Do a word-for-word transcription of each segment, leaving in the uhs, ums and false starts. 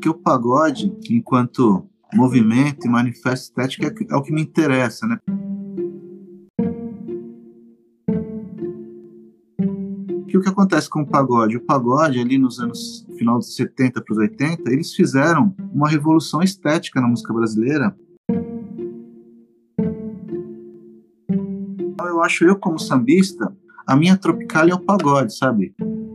porque o pagode, enquanto movimento e manifesto estético, é, é o que me interessa, né? Que o que acontece com o pagode? O pagode, ali nos anos final dos setenta para os oitenta, eles fizeram uma revolução estética na música brasileira. Então, eu acho, eu como sambista, a minha Tropicália é o pagode, sabe?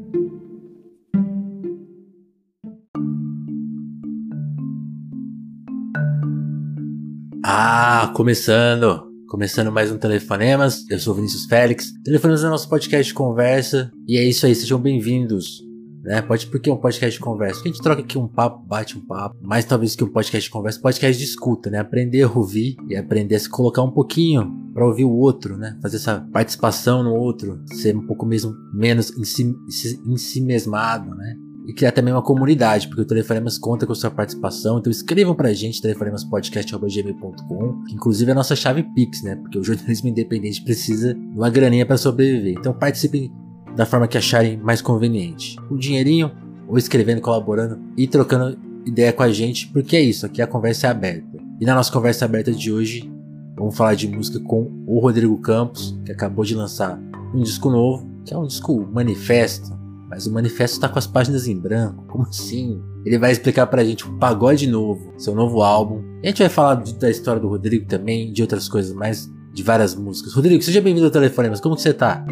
Ah, começando, começando mais um Telefonemas, eu sou o Vinícius Félix, Telefonemas é nosso podcast de conversa, e é isso aí, sejam bem-vindos, né, pode, porque é um podcast de conversa, porque a gente troca aqui um papo, bate um papo, mais talvez que um podcast de conversa, podcast de escuta, né, aprender a ouvir e aprender a se colocar um pouquinho pra ouvir o outro, né, fazer essa participação no outro, ser um pouco mesmo, menos em si, em si mesmado, né. E criar também uma comunidade, porque o Telefonemas conta com a sua participação. Então escrevam pra gente, telefonemaspodcast arroba gmail ponto com, que inclusive é a nossa chave Pix, né? Porque o jornalismo independente precisa de uma graninha pra sobreviver. Então participem da forma que acharem mais conveniente. Um dinheirinho, ou escrevendo, colaborando e trocando ideia com a gente, porque é isso, aqui a conversa é aberta. E na nossa conversa aberta de hoje, vamos falar de música com o Rodrigo Campos, que acabou de lançar um disco novo, que é um disco manifesto. Mas o manifesto tá com as páginas em branco, como assim? Ele vai explicar pra gente o Pagode Novo, seu novo álbum. E a gente vai falar de, da história do Rodrigo também, de outras coisas mais, de várias músicas. Rodrigo, seja bem-vindo ao Telefonemas, como que você tá?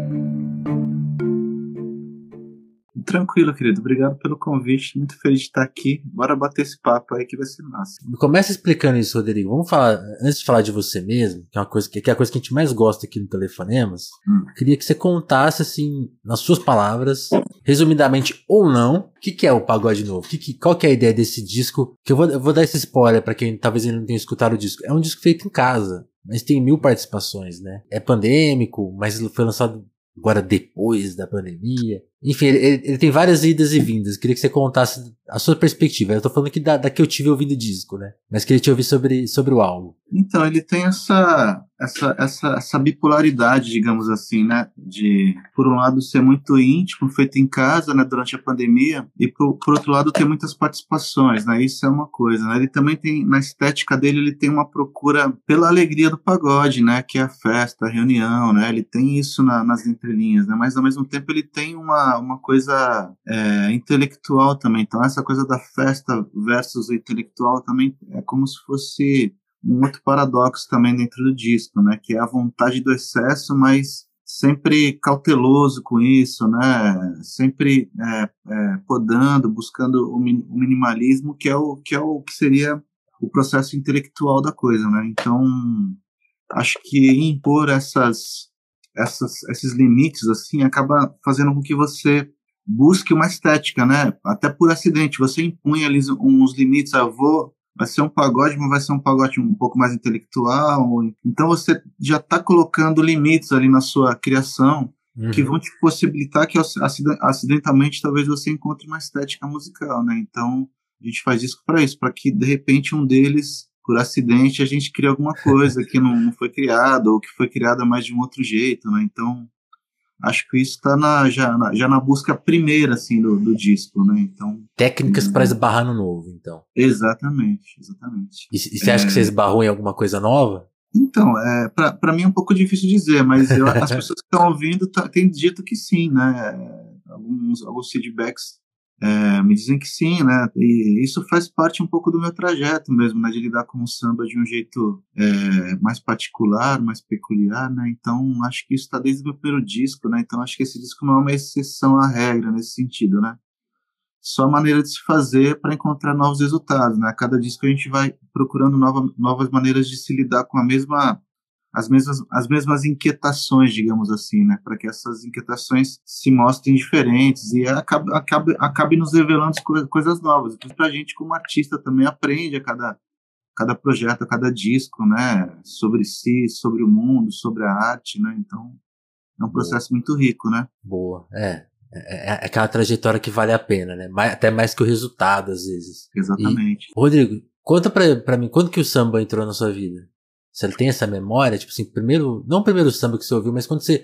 Tranquilo, querido. Obrigado pelo convite. Muito feliz de estar aqui. Bora bater esse papo aí que vai ser massa. Começa explicando isso, Rodrigo. Vamos falar, antes de falar de você mesmo, que é uma coisa que, que é a coisa que a gente mais gosta aqui no Telefonemas, hum. queria que você contasse, assim, nas suas palavras, resumidamente ou não, o que, que é o Pagode Novo? Que, que, qual que é a ideia desse disco? Que eu vou, eu vou dar esse spoiler pra quem talvez ainda não tenha escutado o disco. É um disco feito em casa, mas tem mil participações, né? É pandêmico, mas ele foi lançado agora depois da pandemia. Enfim, ele, ele, ele tem várias idas e vindas. Queria que você contasse a sua perspectiva. Eu tô falando aqui da, da que eu tive ouvindo o disco, né? Mas queria te ouvir sobre, sobre o álbum. Então, ele tem essa, essa, essa, essa bipolaridade, digamos assim, né? De, por um lado, ser muito íntimo, feito em casa, né? Durante a pandemia. E, por, por outro lado, ter muitas participações, né? Isso é uma coisa, né? Ele também tem, na estética dele, ele tem uma procura pela alegria do pagode, né? Que é a festa, a reunião, né? Ele tem isso na, nas entrelinhas, né? Mas, ao mesmo tempo, ele tem uma, uma coisa é, intelectual também. Então, essa coisa da festa versus o intelectual também é como se fosse um outro paradoxo também dentro do disco, né, que é a vontade do excesso, mas sempre cauteloso com isso, né, sempre é, é, podando, buscando o, min- o minimalismo, que é o, que é o que seria o processo intelectual da coisa, né. Então, acho que impor essas, essas, esses limites, assim, acaba fazendo com que você busque uma estética, né, até por acidente, você impõe ali uns limites, ah, vou vai ser um pagode, mas vai ser um pagode um pouco mais intelectual. Então você já está colocando limites ali na sua criação, uhum, que vão te possibilitar que acidentalmente talvez você encontre uma estética musical, né? Então a gente faz isso para isso, para que de repente um deles, por acidente, a gente crie alguma coisa que não, não foi criada ou que foi criada mais de um outro jeito, né? Então acho que isso está na, já, na, já na busca primeira, assim, do, do disco, né, então... Técnicas para esbarrar no novo, então. Exatamente, exatamente. E, e você é... acha que você esbarrou em alguma coisa nova? Então, é, para mim é um pouco difícil dizer, mas eu, as pessoas que estão ouvindo tá, têm dito que sim, né, alguns, alguns feedbacks é, me dizem que sim, né, e isso faz parte um pouco do meu trajeto mesmo, né, de lidar com o samba de um jeito é, mais particular, mais peculiar, né, então acho que isso está desde o meu primeiro disco, né, então acho que esse disco não é uma exceção à regra nesse sentido, né, só a maneira de se fazer para encontrar novos resultados, né, a cada disco a gente vai procurando nova, novas maneiras de se lidar com a mesma... As mesmas, as mesmas inquietações, digamos assim, né? Para que essas inquietações se mostrem diferentes e acabe, acabe, acabe nos revelando co- coisas novas. Para a gente, como artista, também aprende a cada, cada projeto, a cada disco, né? Sobre si, sobre o mundo, sobre a arte, né? Então, é um processo Boa. Muito rico, né? Boa, é. É, é aquela trajetória que vale a pena, né? Mais, até mais que o resultado, às vezes. Exatamente. E, Rodrigo, conta pra, pra mim, quando que o samba entrou na sua vida? Você tem essa memória? Tipo assim, primeiro, não o primeiro samba que você ouviu, mas quando você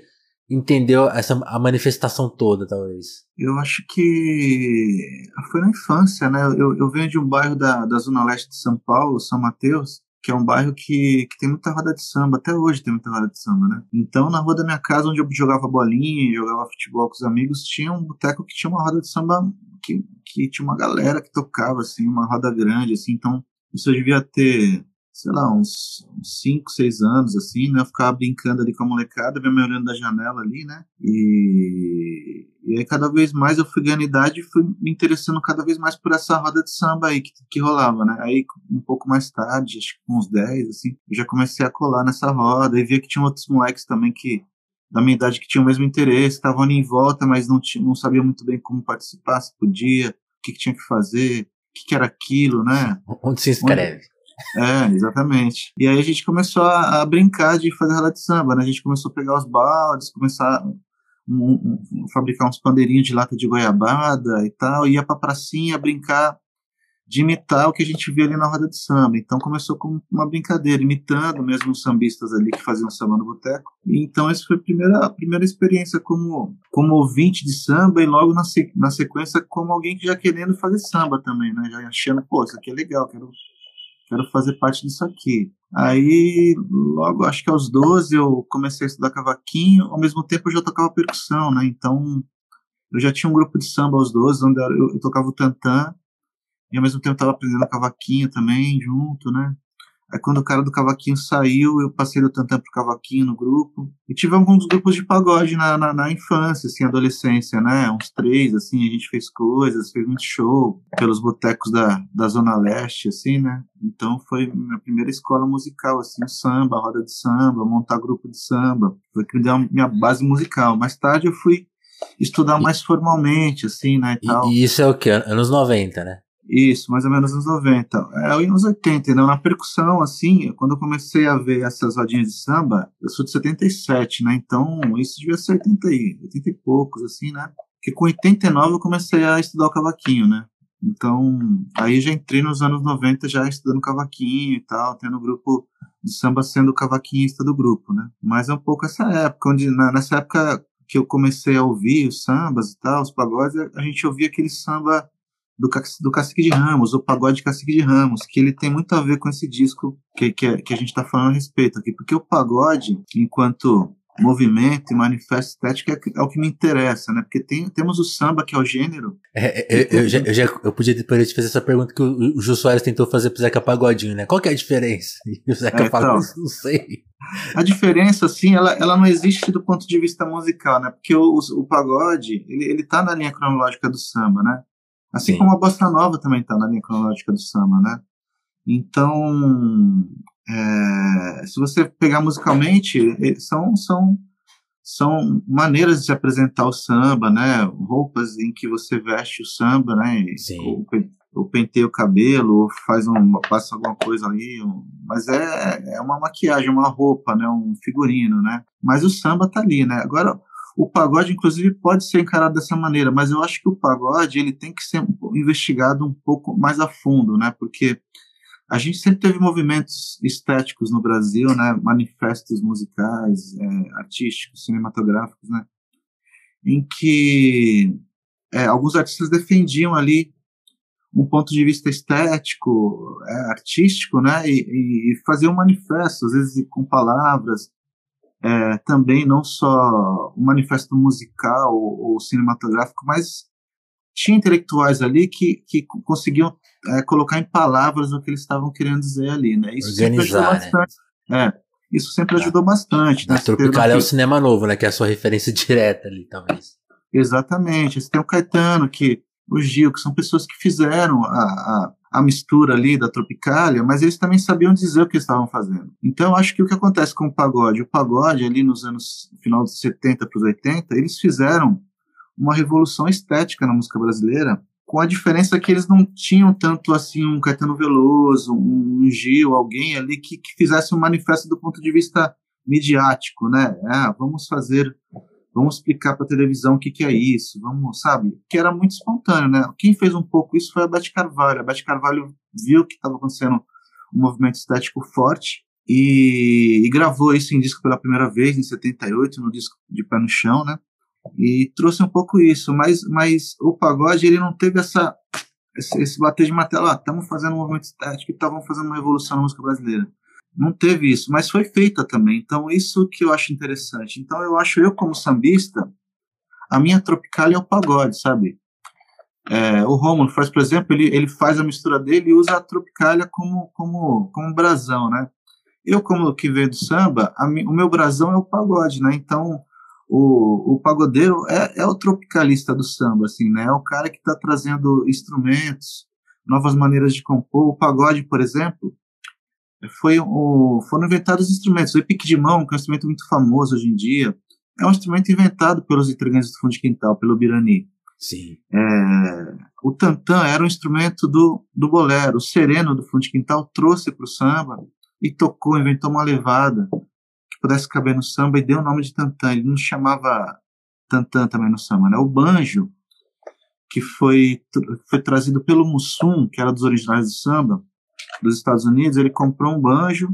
entendeu essa, a manifestação toda, talvez? Eu acho que foi na infância, né? Eu, eu venho de um bairro da, da Zona Leste de São Paulo, São Mateus, que é um bairro que, que tem muita roda de samba, até hoje tem muita roda de samba, né? Então, na rua da minha casa, onde eu jogava bolinha, jogava futebol com os amigos, tinha um boteco que tinha uma roda de samba, que, que tinha uma galera que tocava, assim, uma roda grande, assim, então, isso eu devia ter, sei lá, uns cinco, seis anos, assim, né? Eu ficava brincando ali com a molecada, me olhando da janela ali, né? E, e aí cada vez mais eu fui ganhando idade e fui me interessando cada vez mais por essa roda de samba aí que, que rolava, né? Aí um pouco mais tarde, acho que com uns dez, assim, eu já comecei a colar nessa roda e via que tinha outros moleques também que, da minha idade, que tinham o mesmo interesse, estavam ali em volta, mas não, tinha, não sabiam muito bem como participar, se podia, o que, que tinha que fazer, o que, que era aquilo, né? Onde se inscreve? Onde... É, exatamente. E aí a gente começou a, a brincar de fazer roda de samba, né? A gente começou a pegar os baldes, começar a um, um, fabricar uns pandeirinhos de lata de goiabada e tal, ia pra pracinha brincar de imitar o que a gente via ali na roda de samba. Então começou com uma brincadeira, imitando mesmo os sambistas ali que faziam samba no boteco. E então essa foi a primeira, a primeira experiência como, como ouvinte de samba e logo na, na sequência como alguém que já querendo fazer samba também, né? Já achando, pô, isso aqui é legal, quero... quero fazer parte disso aqui. Aí, logo, acho que aos doze, eu comecei a estudar cavaquinho, ao mesmo tempo eu já tocava percussão, né? Então, eu já tinha um grupo de samba aos doze, onde eu, eu tocava o tantã, e ao mesmo tempo estava aprendendo cavaquinho também, junto, né? Aí quando o cara do cavaquinho saiu, eu passei do tantã pro cavaquinho no grupo. E tive alguns grupos de pagode na, na, na infância, assim, adolescência, né? Uns três, assim, a gente fez coisas, fez muito show pelos botecos da, da Zona Leste, assim, né? Então foi minha primeira escola musical, assim, samba, roda de samba, montar grupo de samba. Foi que me deu a minha base musical. Mais tarde eu fui estudar E, mais formalmente, assim, né, e, e, tal. E isso é o quê? Anos noventa, né? Isso, mais ou menos nos noventa. É, eu ia nos oitenta, né? Na percussão, assim, quando eu comecei a ver essas rodinhas de samba, eu sou de setenta e sete, né? Então, isso devia ser oitenta e, oitenta e poucos, assim, né? Porque com oitenta e nove eu comecei a estudar o cavaquinho, né? Então, aí já entrei nos anos noventa já estudando cavaquinho e tal, tendo o grupo de samba sendo o cavaquinista do grupo, né? Mas é um pouco essa época, onde na, nessa época que eu comecei a ouvir os sambas e tal, os pagodes, a gente ouvia aquele samba do, do Cacique de Ramos, o pagode Cacique de Ramos, que ele tem muito a ver com esse disco que, que, que a gente está falando a respeito aqui, porque o pagode, enquanto movimento e manifesto estético, é, é o que me interessa, né? Porque tem, temos o samba, que é o gênero. É, eu, eu, já, eu, já, eu podia depois te fazer essa pergunta que o, o Jô Soares tentou fazer pro Zeca Pagodinho, né? Qual que é a diferença? E o Zeca é, falou, então, não sei. A diferença, assim, ela, ela não existe do ponto de vista musical, né? Porque o, o, o pagode, ele, ele tá na linha cronológica do samba, né? Assim Sim. como a bossa nova também tá na linha cronológica do samba, né? Então, é, se você pegar musicalmente, são, são, são maneiras de se apresentar o samba, né? Roupas em que você veste o samba, né? Sim. Ou, ou penteia o cabelo, ou faz um, passa alguma coisa ali, mas é, é uma maquiagem, uma roupa, né? Um figurino, né? Mas o samba tá ali, né? Agora, o pagode, inclusive, pode ser encarado dessa maneira, mas eu acho que o pagode ele tem que ser investigado um pouco mais a fundo, né? Porque a gente sempre teve movimentos estéticos no Brasil, né? Manifestos musicais, é, artísticos, cinematográficos, né? Em que é, alguns artistas defendiam ali um ponto de vista estético, é, artístico, né? E, e faziam um manifesto, às vezes com palavras. É, também não só um manifesto musical ou, ou cinematográfico, mas tinha intelectuais ali que, que conseguiam é, colocar em palavras o que eles estavam querendo dizer ali, né? Isso sempre ajudou bastante. Né? É, isso sempre na, ajudou bastante. Na né? Tropicália é o cinema novo, né? Que é a sua referência direta ali, talvez. Exatamente. Você tem o Caetano, que, o Gil, que são pessoas que fizeram a, a a mistura ali da Tropicália, mas eles também sabiam dizer o que eles estavam fazendo. Então, acho que o que acontece com o pagode, o pagode ali nos anos, final dos setenta para os oitenta, eles fizeram uma revolução estética na música brasileira, com a diferença que eles não tinham tanto assim um Caetano Veloso, um Gil, alguém ali que, que fizesse um manifesto do ponto de vista midiático, né? Ah, vamos fazer... Vamos explicar para a televisão o que, que é isso, vamos, sabe? Que era muito espontâneo, né? Quem fez um pouco isso foi a Beth Carvalho. A Beth Carvalho viu que estava acontecendo um movimento estético forte e, e gravou isso em disco pela primeira vez, em setenta e oito, no disco de Pé no Chão, né? E trouxe um pouco isso, mas, mas o pagode, ele não teve essa, esse, esse bater de martelo, ah, estamos fazendo um movimento estético e estavam fazendo uma revolução na música brasileira. Não teve isso, mas foi feita também, então isso que eu acho interessante. Então eu acho, eu como sambista, a minha Tropicália é o pagode, sabe? É, o Rômulo faz, por exemplo, ele, ele faz a mistura dele e usa a Tropicália como, como, como brasão, né? Eu, como que veio do samba, a mi, o meu brasão é o pagode, né? Então, o, o pagodeiro é, é o tropicalista do samba, assim, né? É o cara que está trazendo instrumentos, novas maneiras de compor. O pagode, por exemplo, foi o, foram inventados instrumentos. O repique de mão, que é um instrumento muito famoso hoje em dia, é um instrumento inventado pelos integrantes do Fundo de Quintal, pelo Birani. Sim. É, o tantã era um instrumento do, do bolero. O sereno do Fundo de Quintal trouxe para o samba e tocou, inventou uma levada que pudesse caber no samba e deu o nome de tantã. Ele não chamava tantã também no samba, né? O banjo, que foi, foi trazido pelo Mussum, que era dos originais do samba, dos Estados Unidos. Ele comprou um banjo,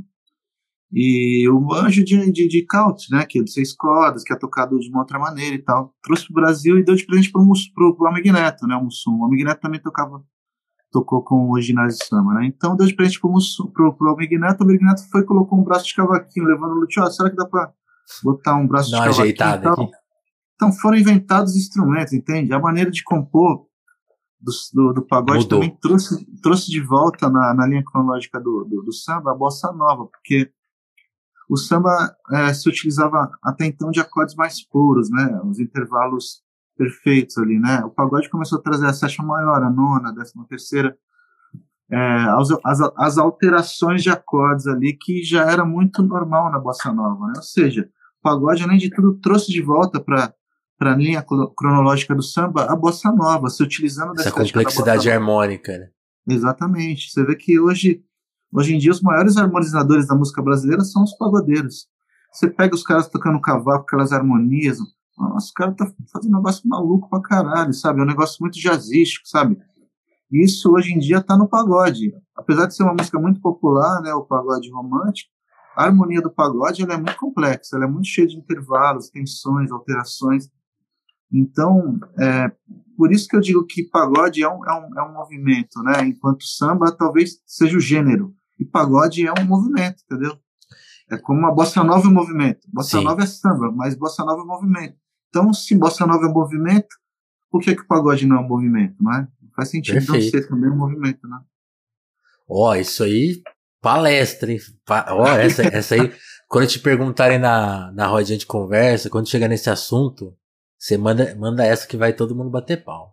e o banjo de, de, de count, né, que é de seis cordas, que é tocado de uma outra maneira e tal, trouxe para o Brasil e deu de presente para o Amig Neto, né, o Mussum. O Amig Neto também tocava, tocou com originais de samba, né, então deu de presente para o Amig Neto. O Amig Neto foi e colocou um braço de cavaquinho, levando o lute, ó, será que dá para botar um braço Dá de uma cavaquinho ajeitada e tal? aqui. Então foram inventados instrumentos, entende? A maneira de compor do, do, do pagode Mudou. Também trouxe, trouxe de volta na, na linha cronológica do, do, do samba a bossa nova, porque o samba é, se utilizava até então de acordes mais puros, né? Os intervalos perfeitos ali, né? O pagode começou a trazer a sétima maior, a nona, a décima terceira, é, as, as, as alterações de acordes ali, que já era muito normal na bossa nova, né? Ou seja, o pagode, além de tudo, trouxe de volta para a linha cronológica do samba a bossa nova, se utilizando Essa dessa complexidade harmônica, né? Exatamente. Você vê que hoje Hoje em dia, os maiores harmonizadores da música brasileira são os pagodeiros. Você pega os caras tocando cavaco, aquelas harmonias, nossa, os caras tá fazendo um negócio maluco pra caralho, sabe? É um negócio muito jazzístico, sabe? E isso, hoje em dia, tá no pagode. Apesar de ser uma música muito popular, né, o pagode romântico, a harmonia do pagode, ela é muito complexa, ela é muito cheia de intervalos, tensões, alterações. Então, é, por isso que eu digo que pagode é um, é um, é um movimento, né? Enquanto samba talvez seja o gênero. E pagode é um movimento, entendeu? É como uma bossa nova é um movimento. Bossa Sim. nova é samba, mas bossa nova é um movimento. Então, se bossa nova é um movimento, por que, que o pagode não é um movimento, não é? Faz sentido não Perfeito. ser também um movimento, né? Ó, oh, isso aí, palestra, hein? Ó, oh, essa, essa aí, quando te perguntarem na, na rodinha de conversa, quando chegar nesse assunto, você manda, manda essa que vai todo mundo bater pau.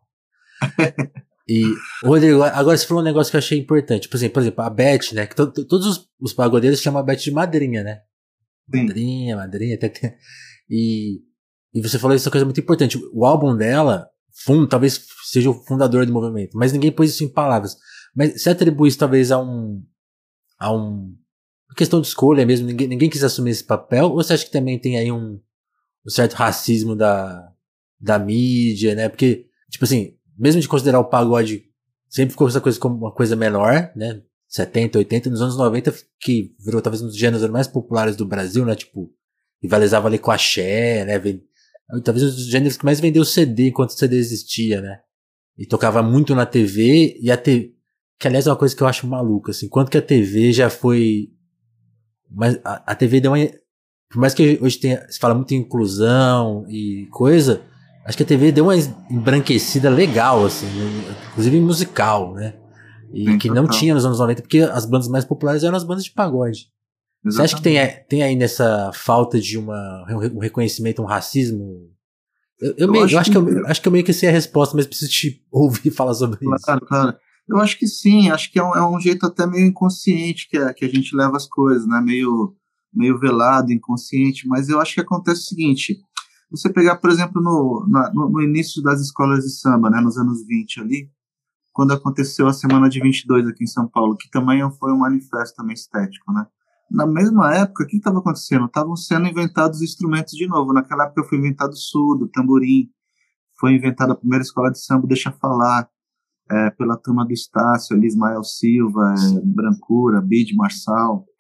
E, Rodrigo, agora você falou um negócio que eu achei importante. Por exemplo, por exemplo a Beth, né? Que to, to, todos os, os pagodeiros chamam a Beth de madrinha, né? Sim. Madrinha, madrinha, até tem. E, e você falou essa coisa muito importante. O álbum dela, fund, talvez seja o fundador do movimento, mas ninguém pôs isso em palavras. Mas você atribui isso talvez a um. a um. questão de escolha mesmo, ninguém, ninguém quis assumir esse papel, ou você acha que também tem aí um, um certo racismo da, da mídia, né? Porque, tipo assim, mesmo de considerar o pagode, sempre ficou essa coisa como uma coisa menor, né? setenta, oitenta, nos anos noventa, que virou talvez um dos gêneros mais populares do Brasil, né? Tipo, rivalizava ali com a axé, né? Talvez um dos gêneros que mais vendeu C D enquanto o C D existia, né? E tocava muito na T V, e a T V, que aliás é uma coisa que eu acho maluca, assim, quanto que a T V já foi, mas a, a T V deu uma, por mais que hoje tenha, se fala muito em inclusão e coisa, acho que a T V deu uma embranquecida legal, assim, inclusive musical, né? E Sim, que total. não tinha nos anos noventa, porque as bandas mais populares eram as bandas de pagode. Exatamente. Você acha que tem, tem aí nessa falta de uma, um reconhecimento, um racismo? Eu, eu, Eu meio, acho eu acho que- que eu, acho que eu meio que sei a resposta, mas preciso te ouvir falar sobre isso. Claro, claro. Eu acho que sim, acho que é um, é um jeito até meio inconsciente que, é, que a gente leva as coisas, né? Meio, meio velado, inconsciente, mas eu acho que acontece o seguinte, você pegar, por exemplo, no, na, no, no início das escolas de samba, né, nos anos vinte ali, quando aconteceu a Semana de vinte e dois aqui em São Paulo, que também foi um manifesto também estético, né? Na mesma época, o que estava acontecendo? Estavam sendo inventados instrumentos de novo. Naquela época foi inventado o surdo, o tamborim, foi inventada a primeira escola de samba, Deixa Falar, é, pela turma do Estácio, ali, Ismael Silva, é, Brancura, Bide, Marçal.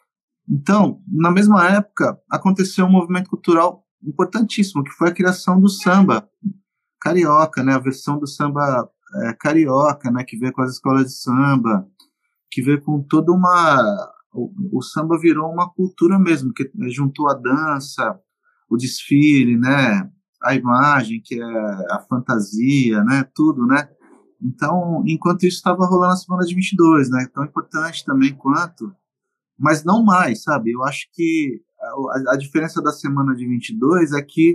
Então, na mesma época, aconteceu um movimento cultural importantíssimo, que foi a criação do samba carioca, né? A versão do samba é, carioca, né? Que veio com as escolas de samba, que veio com toda uma... O, o samba virou uma cultura mesmo, que juntou a dança, o desfile, né? A imagem, que é a fantasia, né? Tudo, né? Então, enquanto isso estava rolando a Semana de vinte e dois, né? Tão importante também quanto... Mas não mais, sabe? Eu acho que a, a diferença da Semana de vinte e dois é que,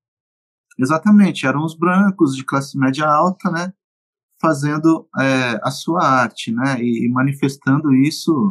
exatamente, eram os brancos de classe média alta, né? Fazendo é, a sua arte, né? E, e manifestando isso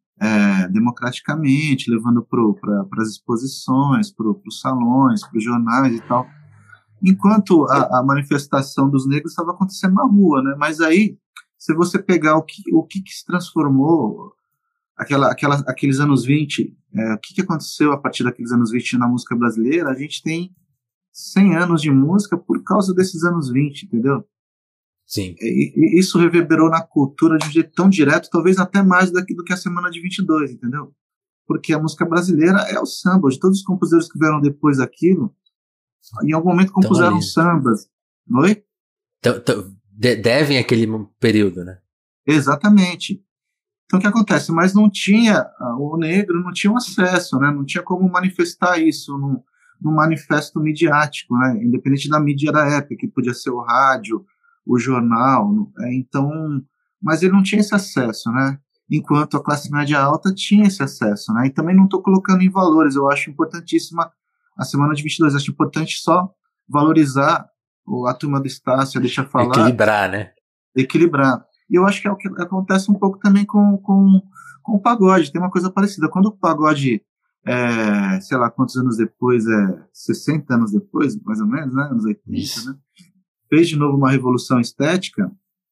é, democraticamente, levando para as exposições, para os salões, para os jornais e tal. Enquanto a, a manifestação dos negros estava acontecendo na rua, né? Mas aí, se você pegar o que, o que, que se transformou... Aquela, aquela, aqueles anos vinte, é, o que, que aconteceu a partir daqueles anos vinte na música brasileira? A gente tem cem anos de música por causa desses anos vinte, entendeu? Sim. E, e isso reverberou na cultura de um jeito tão direto, talvez até mais do que, do que a Semana de vinte e dois, entendeu? Porque a música brasileira é o samba. De todos os compositores que vieram depois daquilo, em algum momento compuseram sambas. Oi? Então, então, devem aquele período, né? Exatamente. Então, o que acontece? Mas não tinha, o negro não tinha um acesso, né? Não tinha como manifestar isso num, num manifesto midiático, né? Independente da mídia da época, que podia ser o rádio, o jornal, é, então, mas ele não tinha esse acesso, né? Enquanto a classe média alta tinha esse acesso, né? E também não estou colocando em valores, eu acho importantíssima a Semana de vinte e dois, acho importante só valorizar a turma do Estácio, deixa falar. Equilibrar, né? Equilibrar. E eu acho que é o que acontece um pouco também com, com, com o pagode, tem uma coisa parecida. Quando o pagode, é, sei lá quantos anos depois, é, sessenta anos depois, mais ou menos, né, anos oitenta, isso. Né, fez de novo uma revolução estética,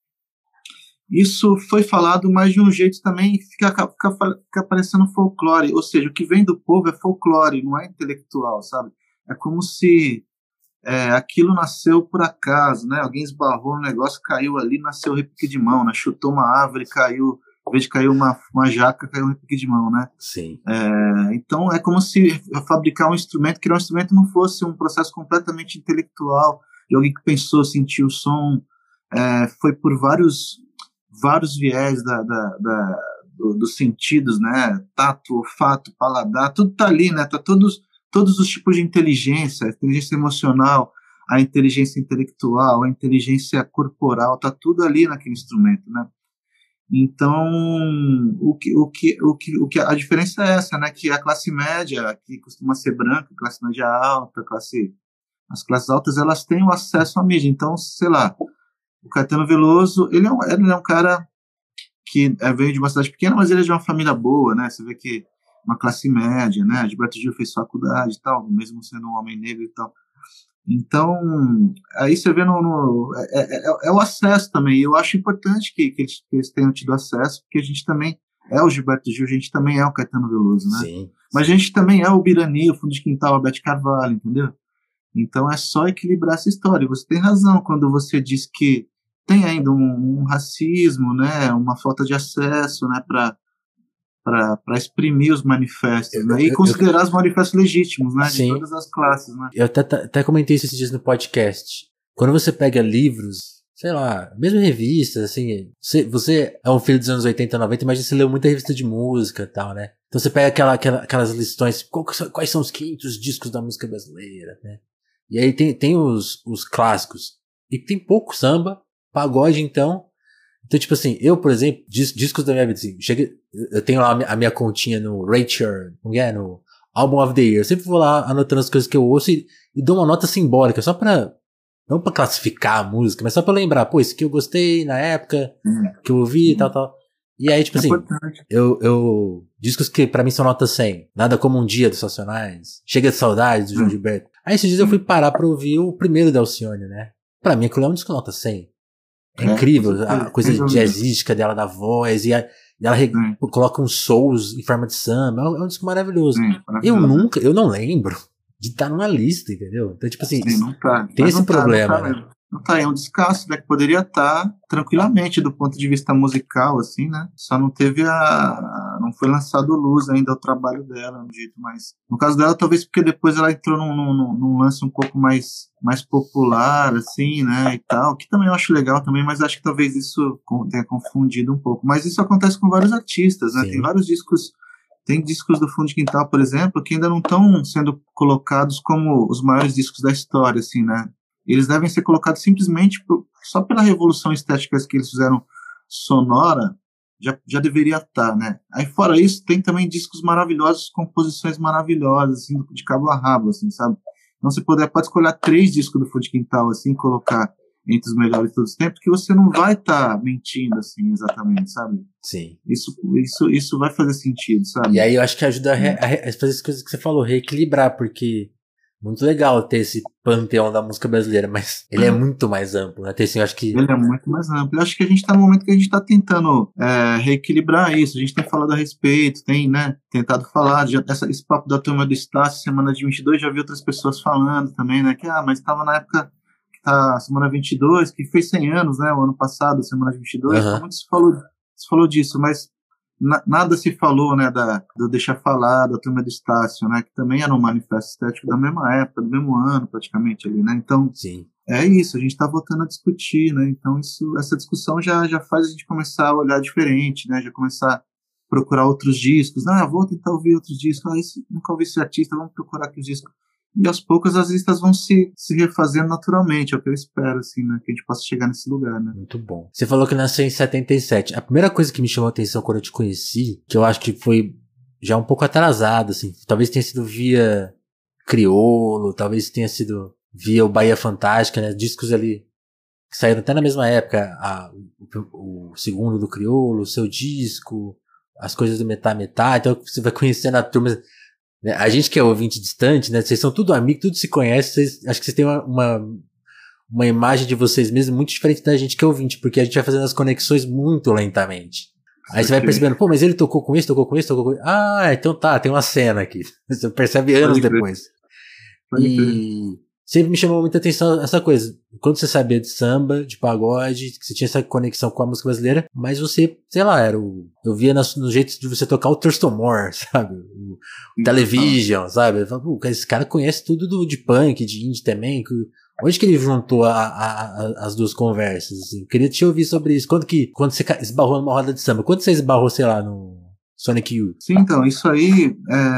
isso foi falado, mas de um jeito também fica, fica, fica parecendo folclore, ou seja, o que vem do povo é folclore, não é intelectual, sabe? É como se... É, aquilo nasceu por acaso, né? Alguém esbarrou no negócio, caiu ali, nasceu o repique de mão, né? Chutou uma árvore, caiu, em vez de cair uma, uma jaca, caiu um repique de mão, né? Sim. É, então é como se fabricar um instrumento, criar um instrumento não fosse um processo completamente intelectual, de alguém que pensou, sentiu o som, é, foi por vários, vários viés da, da, da, do, dos sentidos, né? Tato, olfato, paladar, tudo tá ali, né? Tá todos todos os tipos de inteligência, a inteligência emocional, a inteligência intelectual, a inteligência corporal, tá tudo ali naquele instrumento, né? Então, o que, o que, o que, o que a diferença é essa, né? Que a classe média, que costuma ser branca, classe média alta, classe, as classes altas, elas têm o acesso à mídia. Então, sei lá, o Caetano Veloso, ele é um, ele é um cara que é, veio de uma cidade pequena, mas ele é de uma família boa, né? Você vê que uma classe média, né? Gilberto Gil fez faculdade e tal, mesmo sendo um homem negro e tal. Então, aí você vê no... no é, é, é o acesso também, e eu acho importante que, que, eles, que eles tenham tido acesso, porque a gente também é o Gilberto Gil, a gente também é o Caetano Veloso, né? Sim, mas sim. A gente também é o Birani, o Fundo de Quintal, a Bete Carvalho, entendeu? Então é só equilibrar essa história. Você tem razão quando você diz que tem ainda um, um racismo, né? Uma falta de acesso, né? Para para exprimir os manifestos, né? E considerar eu, eu, os manifestos legítimos, né? Sim. De todas as classes, né? Eu até, até comentei isso esses dias no podcast. Quando você pega livros, sei lá, mesmo revistas, assim, você, você é um filho dos anos oitenta, noventa, imagina você leu muita revista de música e tal, né? Então você pega aquela, aquela, aquelas listões, quais são os quinhentos discos da música brasileira, né? E aí tem, tem os, os clássicos. E tem pouco samba, pagode, então. Então, tipo assim, eu, por exemplo, dis, discos da minha vida, assim, chega, eu tenho lá a minha, a minha continha no Rature, como é, no Album of the Year. Eu sempre vou lá anotando as coisas que eu ouço e, e dou uma nota simbólica, só pra, não pra classificar a música, mas só pra lembrar, pô, isso aqui eu gostei na época hum. que eu ouvi e tal, tal. E aí, tipo é assim, eu, eu, discos que pra mim são nota cem, Nada Como Um Dia dos Racionais, Chega de Saudade do João hum. Gilberto. Aí esses dias eu fui parar pra ouvir o primeiro da Alcione, né? Pra mim aquilo é um disco nota cem. É, é incrível, a coisa jazzística dela, da voz, e, a, e ela re, coloca uns souls em forma de samba, é um, é um disco maravilhoso. Sim, maravilhoso. Eu nunca, eu não lembro de estar numa lista, entendeu? Então, tipo assim, Sim, não tá. tem Mas esse não problema, tá, não tá, né? Não tá, é um descasso, né, que poderia estar tranquilamente do ponto de vista musical, assim, né? Só não teve a, não foi lançado luz ainda o trabalho dela, no jeito mais... No caso dela, talvez porque depois ela entrou num, num, num lance um pouco mais, mais popular, assim, né, e tal, que também eu acho legal também, mas acho que talvez isso tenha confundido um pouco. Mas isso acontece com vários artistas, né, Sim. Tem vários discos... Tem discos do Fundo de Quintal, por exemplo, que ainda não estão sendo colocados como os maiores discos da história, assim, né? Eles devem ser colocados simplesmente por, só pela revolução estética que eles fizeram sonora, já, já deveria estar, né? Aí, fora isso, tem também discos maravilhosos, composições maravilhosas, assim, de cabo a rabo, assim, sabe? Então, você pode, pode escolher três discos do Fundo de Quintal, assim, e colocar entre os melhores de todos os tempos, que você não vai estar tá mentindo, assim, exatamente, sabe? Sim. Isso, isso, isso vai fazer sentido, sabe? E aí eu acho que ajuda a, re, a, re, a fazer as coisas que você falou, reequilibrar, porque muito legal ter esse panteão da música brasileira, mas ele é muito mais amplo, né? Tem, assim, eu acho que... Ele é muito mais amplo. Eu acho que a gente está no momento que a gente está tentando é, reequilibrar isso. A gente tem falado a respeito, tem, né, tentado falar. Já, essa, esse papo da turma do Estácio, semana de vinte e dois, já vi outras pessoas falando também, né? Que, ah, mas estava na época que tá semana vinte e dois, que fez cem anos, né? O ano passado, semana de vinte e dois. Uhum. Então, muito se falou, se falou disso, mas na, nada se falou, né, da, do Deixa Falar, da turma do Estácio, né? Que também era um manifesto estético da mesma época, do mesmo ano, praticamente, ali, né? Então, sim. É isso, a gente está voltando a discutir, né? Então, isso, essa discussão já, já faz a gente começar a olhar diferente, né? Já começar a procurar outros discos. Ah, vou tentar ouvir outros discos. Ah, esse, nunca ouvi esse artista, vamos procurar aqui os discos. E aos poucos as listas vão se, se refazendo naturalmente, é o que eu espero, assim, né? Que a gente possa chegar nesse lugar, né? Muito bom. Você falou que nasceu em setenta e sete. A primeira coisa que me chamou a atenção quando eu te conheci, que eu acho que foi já um pouco atrasado, assim, talvez tenha sido via Criolo, talvez tenha sido via o Bahia Fantástica, né? Discos ali que saíram até na mesma época, a, o, o segundo do Criolo, o seu disco, as coisas do Metá Metá, então você vai conhecendo a turma, né? A gente que é ouvinte distante, né? Vocês são tudo amigos, tudo se conhece, vocês, acho que vocês têm uma, uma, uma imagem de vocês mesmos muito diferente da gente que é ouvinte, porque a gente vai fazendo as conexões muito lentamente. Aí você vai percebendo, pô, mas ele tocou com isso, tocou com isso, tocou com isso. Ah, então tá, tem uma cena aqui. Você percebe anos depois. E sempre me chamou muita atenção essa coisa. Quando você sabia de samba, de pagode, que você tinha essa conexão com a música brasileira, mas você, sei lá, era o... Eu via no, no jeito de você tocar o Thurston Moore, sabe? O, o Television, sabe? Eu falava, pô, esse cara conhece tudo do, de punk, de indie também. Onde que ele juntou a, a, a, as duas conversas, assim? Eu queria te ouvir sobre isso. Quando que, quando você esbarrou numa roda de samba? Quando você esbarrou, sei lá, no Sonic Youth? Sim, então, isso aí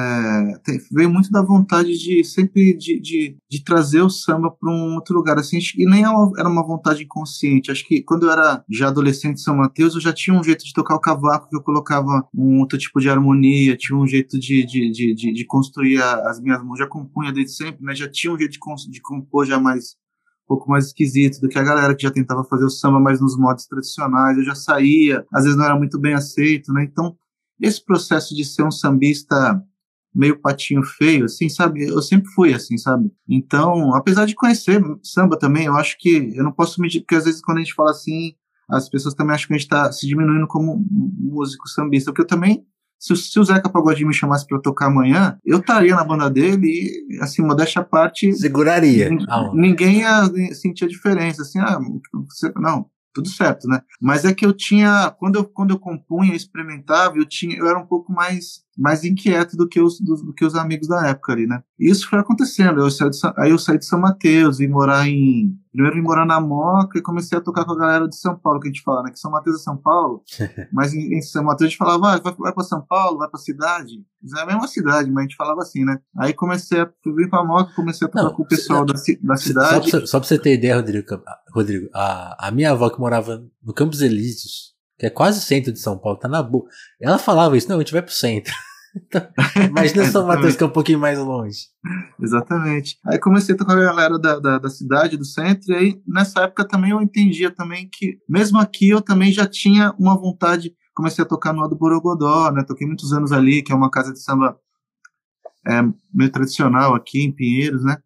é, tem, veio muito da vontade de sempre de, de, de trazer o samba para um outro lugar, assim, e nem era uma vontade inconsciente. Acho que quando eu era já adolescente em São Mateus, eu já tinha um jeito de tocar o cavaco, que eu colocava um outro tipo de harmonia, tinha um jeito de, de, de, de, de construir as minhas mãos, já compunha desde sempre, né, já tinha um jeito de, de compor já mais um pouco mais esquisito do que a galera que já tentava fazer o samba mais nos modos tradicionais. Eu já saía, às vezes não era muito bem aceito, né, então esse processo de ser um sambista meio patinho feio, assim, sabe? Eu sempre fui assim, sabe? Então, apesar de conhecer samba também, eu acho que eu não posso medir, porque às vezes quando a gente fala assim, as pessoas também acham que a gente tá se diminuindo como músico sambista, porque eu também, se, se o Zeca Pagodinho me chamasse pra tocar amanhã, eu estaria na banda dele e, assim, modéstia à parte... Seguraria. Ninguém, ninguém ia sentir a diferença, assim, ah, você, não... tudo certo, né? Mas é que eu tinha, quando eu, quando eu compunha, experimentava, eu tinha, eu era um pouco mais, mais inquieto do que os, do, do que os amigos da época ali, né? E isso foi acontecendo. Eu saí de, aí eu saí de São Mateus, vim morar em, primeiro vim morar na Moca e comecei a tocar com a galera de São Paulo, que a gente fala, né? Que São Mateus é São Paulo, mas em, em São Mateus a gente falava, ah, vai, vai pra São Paulo, vai pra cidade. É a mesma cidade, mas a gente falava assim, né? Aí comecei a vir pra Moca, comecei a tocar não, com o pessoal da, da cidade. Só pra, você, só pra você ter ideia, Rodrigo, Rodrigo a, a minha avó que morava no Campos Elíseos, que é quase centro de São Paulo, tá na boa. Ela falava isso, não, a gente vai pro centro. Então, imagina São Mateus, que é um pouquinho mais longe. Exatamente. Aí comecei a tocar com a galera da, da, da cidade, do centro, e aí nessa época também eu entendia também que, mesmo aqui, eu também já tinha uma vontade, comecei a tocar no Alto Borogodó, né, toquei muitos anos ali, que é uma casa de samba é, meio tradicional aqui em Pinheiros, né,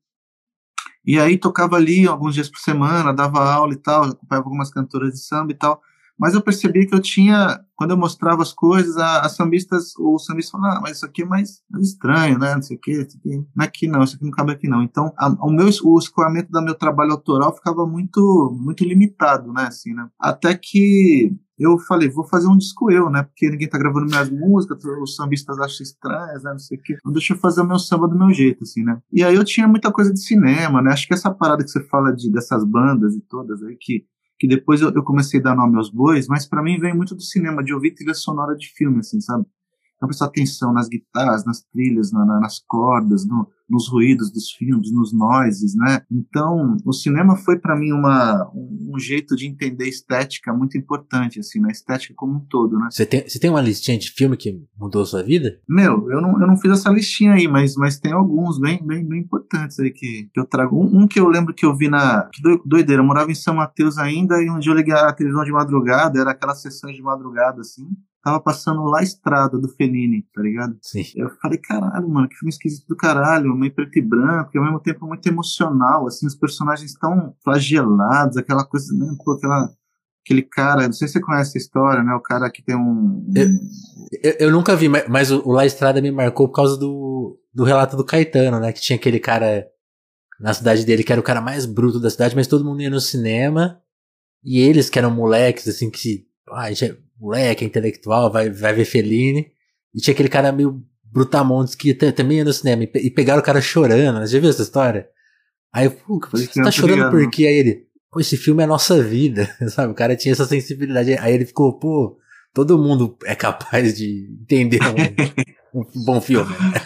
e aí tocava ali alguns dias por semana, dava aula e tal, acompanhava algumas cantoras de samba e tal, mas eu percebi que eu tinha, quando eu mostrava as coisas, as sambistas, o sambista falava, ah, mas isso aqui é mais, mais estranho, né, não sei o que, isso aqui não é aqui não, isso aqui não cabe aqui não. Então, a, o meu, o escoamento do meu trabalho autoral ficava muito, muito limitado, né, assim, né. Até que eu falei, vou fazer um disco eu, né? Porque ninguém tá gravando minhas músicas, os sambistas acham estranhas, né? Não sei o quê. Então deixa eu fazer o meu samba do meu jeito, assim, né? E aí eu tinha muita coisa de cinema, né? Acho que essa parada que você fala de, dessas bandas e todas aí, que, que depois eu, eu comecei a dar nome aos bois, mas pra mim vem muito do cinema, de ouvir trilha sonora de filme, assim, sabe? Então prestar atenção nas guitarras, nas trilhas, na, na, nas cordas, no, nos ruídos dos filmes, nos noises, né? Então, o cinema foi para mim uma, um, um jeito de entender estética muito importante, assim, na estética como um todo, né? Você tem, você tem uma listinha de filme que mudou a sua vida? Meu, eu não, eu não fiz essa listinha aí, mas, mas tem alguns bem, bem, bem importantes aí que, que eu trago. Um, um que eu lembro que eu vi na... Que doideira, eu morava em São Mateus ainda, e um dia eu liguei a televisão de madrugada, era aquela sessão de madrugada, assim, tava passando lá a Estrada do Fellini, tá ligado? Sim. Eu falei, caralho, mano, que filme esquisito do caralho, meio preto e branco, e ao mesmo tempo muito emocional, assim, os personagens tão flagelados, aquela coisa, né, pô, aquela, aquele cara, não sei se você conhece a história, né, o cara que tem um... um... Eu, eu, eu nunca vi, mas, mas o, o La Estrada me marcou por causa do, do relato do Caetano, né, que tinha aquele cara na cidade dele que era o cara mais bruto da cidade, mas todo mundo ia no cinema, e eles que eram moleques, assim, que se... Ah, a gente é moleque, é intelectual, vai, vai ver Fellini. E tinha aquele cara meio brutamontes que t- também ia no cinema. E, pe- e pegaram o cara chorando. Né? Já viu essa história? Aí eu, pô, você tá chorando por quê? Aí ele, pô, esse filme é a nossa vida. Sabe? O cara tinha essa sensibilidade. Aí ele ficou, pô, todo mundo é capaz de entender um, um bom filme.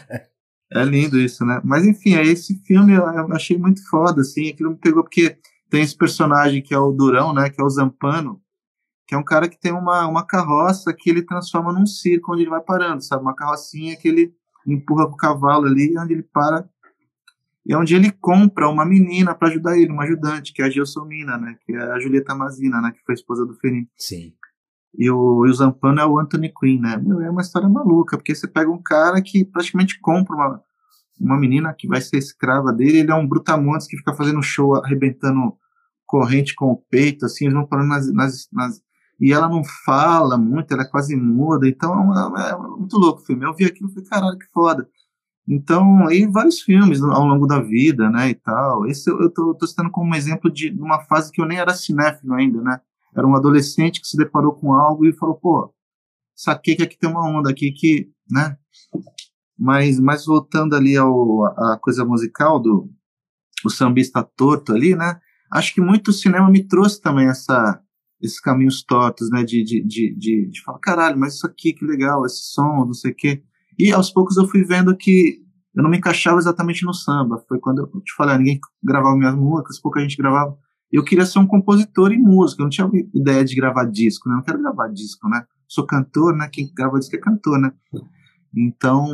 É lindo isso, né? Mas enfim, aí esse filme eu eu achei muito foda, assim. Aquilo me pegou porque tem esse personagem que é o Durão, né? Que é o Zampano, que é um cara que tem uma, uma carroça que ele transforma num circo onde ele vai parando, sabe? Uma carrocinha que ele empurra com o cavalo ali, onde ele para, e é onde ele compra uma menina para ajudar ele, uma ajudante, que é a Gelsomina, né? Que é a Julieta Mazina, né? Que foi a esposa do Fellini. Sim. E o, e o Zampano é o Anthony Quinn, né? Meu, é uma história maluca, porque você pega um cara que praticamente compra uma, uma menina que vai ser escrava dele, ele é um brutamontes que fica fazendo show arrebentando corrente com o peito, assim, eles vão parando nas, nas, nas e ela não fala muito, ela é quase muda, então é, uma, é muito louco o filme. Eu vi aquilo e falei, caralho, que foda. Então, aí vários filmes ao longo da vida, né, e tal. Esse eu, eu tô, tô citando como um exemplo de uma fase que eu nem era cinéfilo ainda, né. Era um adolescente que se deparou com algo e falou, pô, saquei que aqui tem uma onda aqui que, né. Mas, mas voltando ali ao, a coisa musical do o sambista torto ali, né, acho que muito cinema me trouxe também essa... esses caminhos tortos, né, de, de, de, de, de falar, caralho, mas isso aqui, que legal, esse som, não sei o quê. E aos poucos eu fui vendo que eu não me encaixava exatamente no samba. Foi quando eu te falei, ninguém gravava minhas músicas, pouca gente gravava. Eu queria ser um compositor e músico, eu não tinha ideia de gravar disco, né, eu não quero gravar disco, né, sou cantor, né, quem grava disco é cantor, né. Então,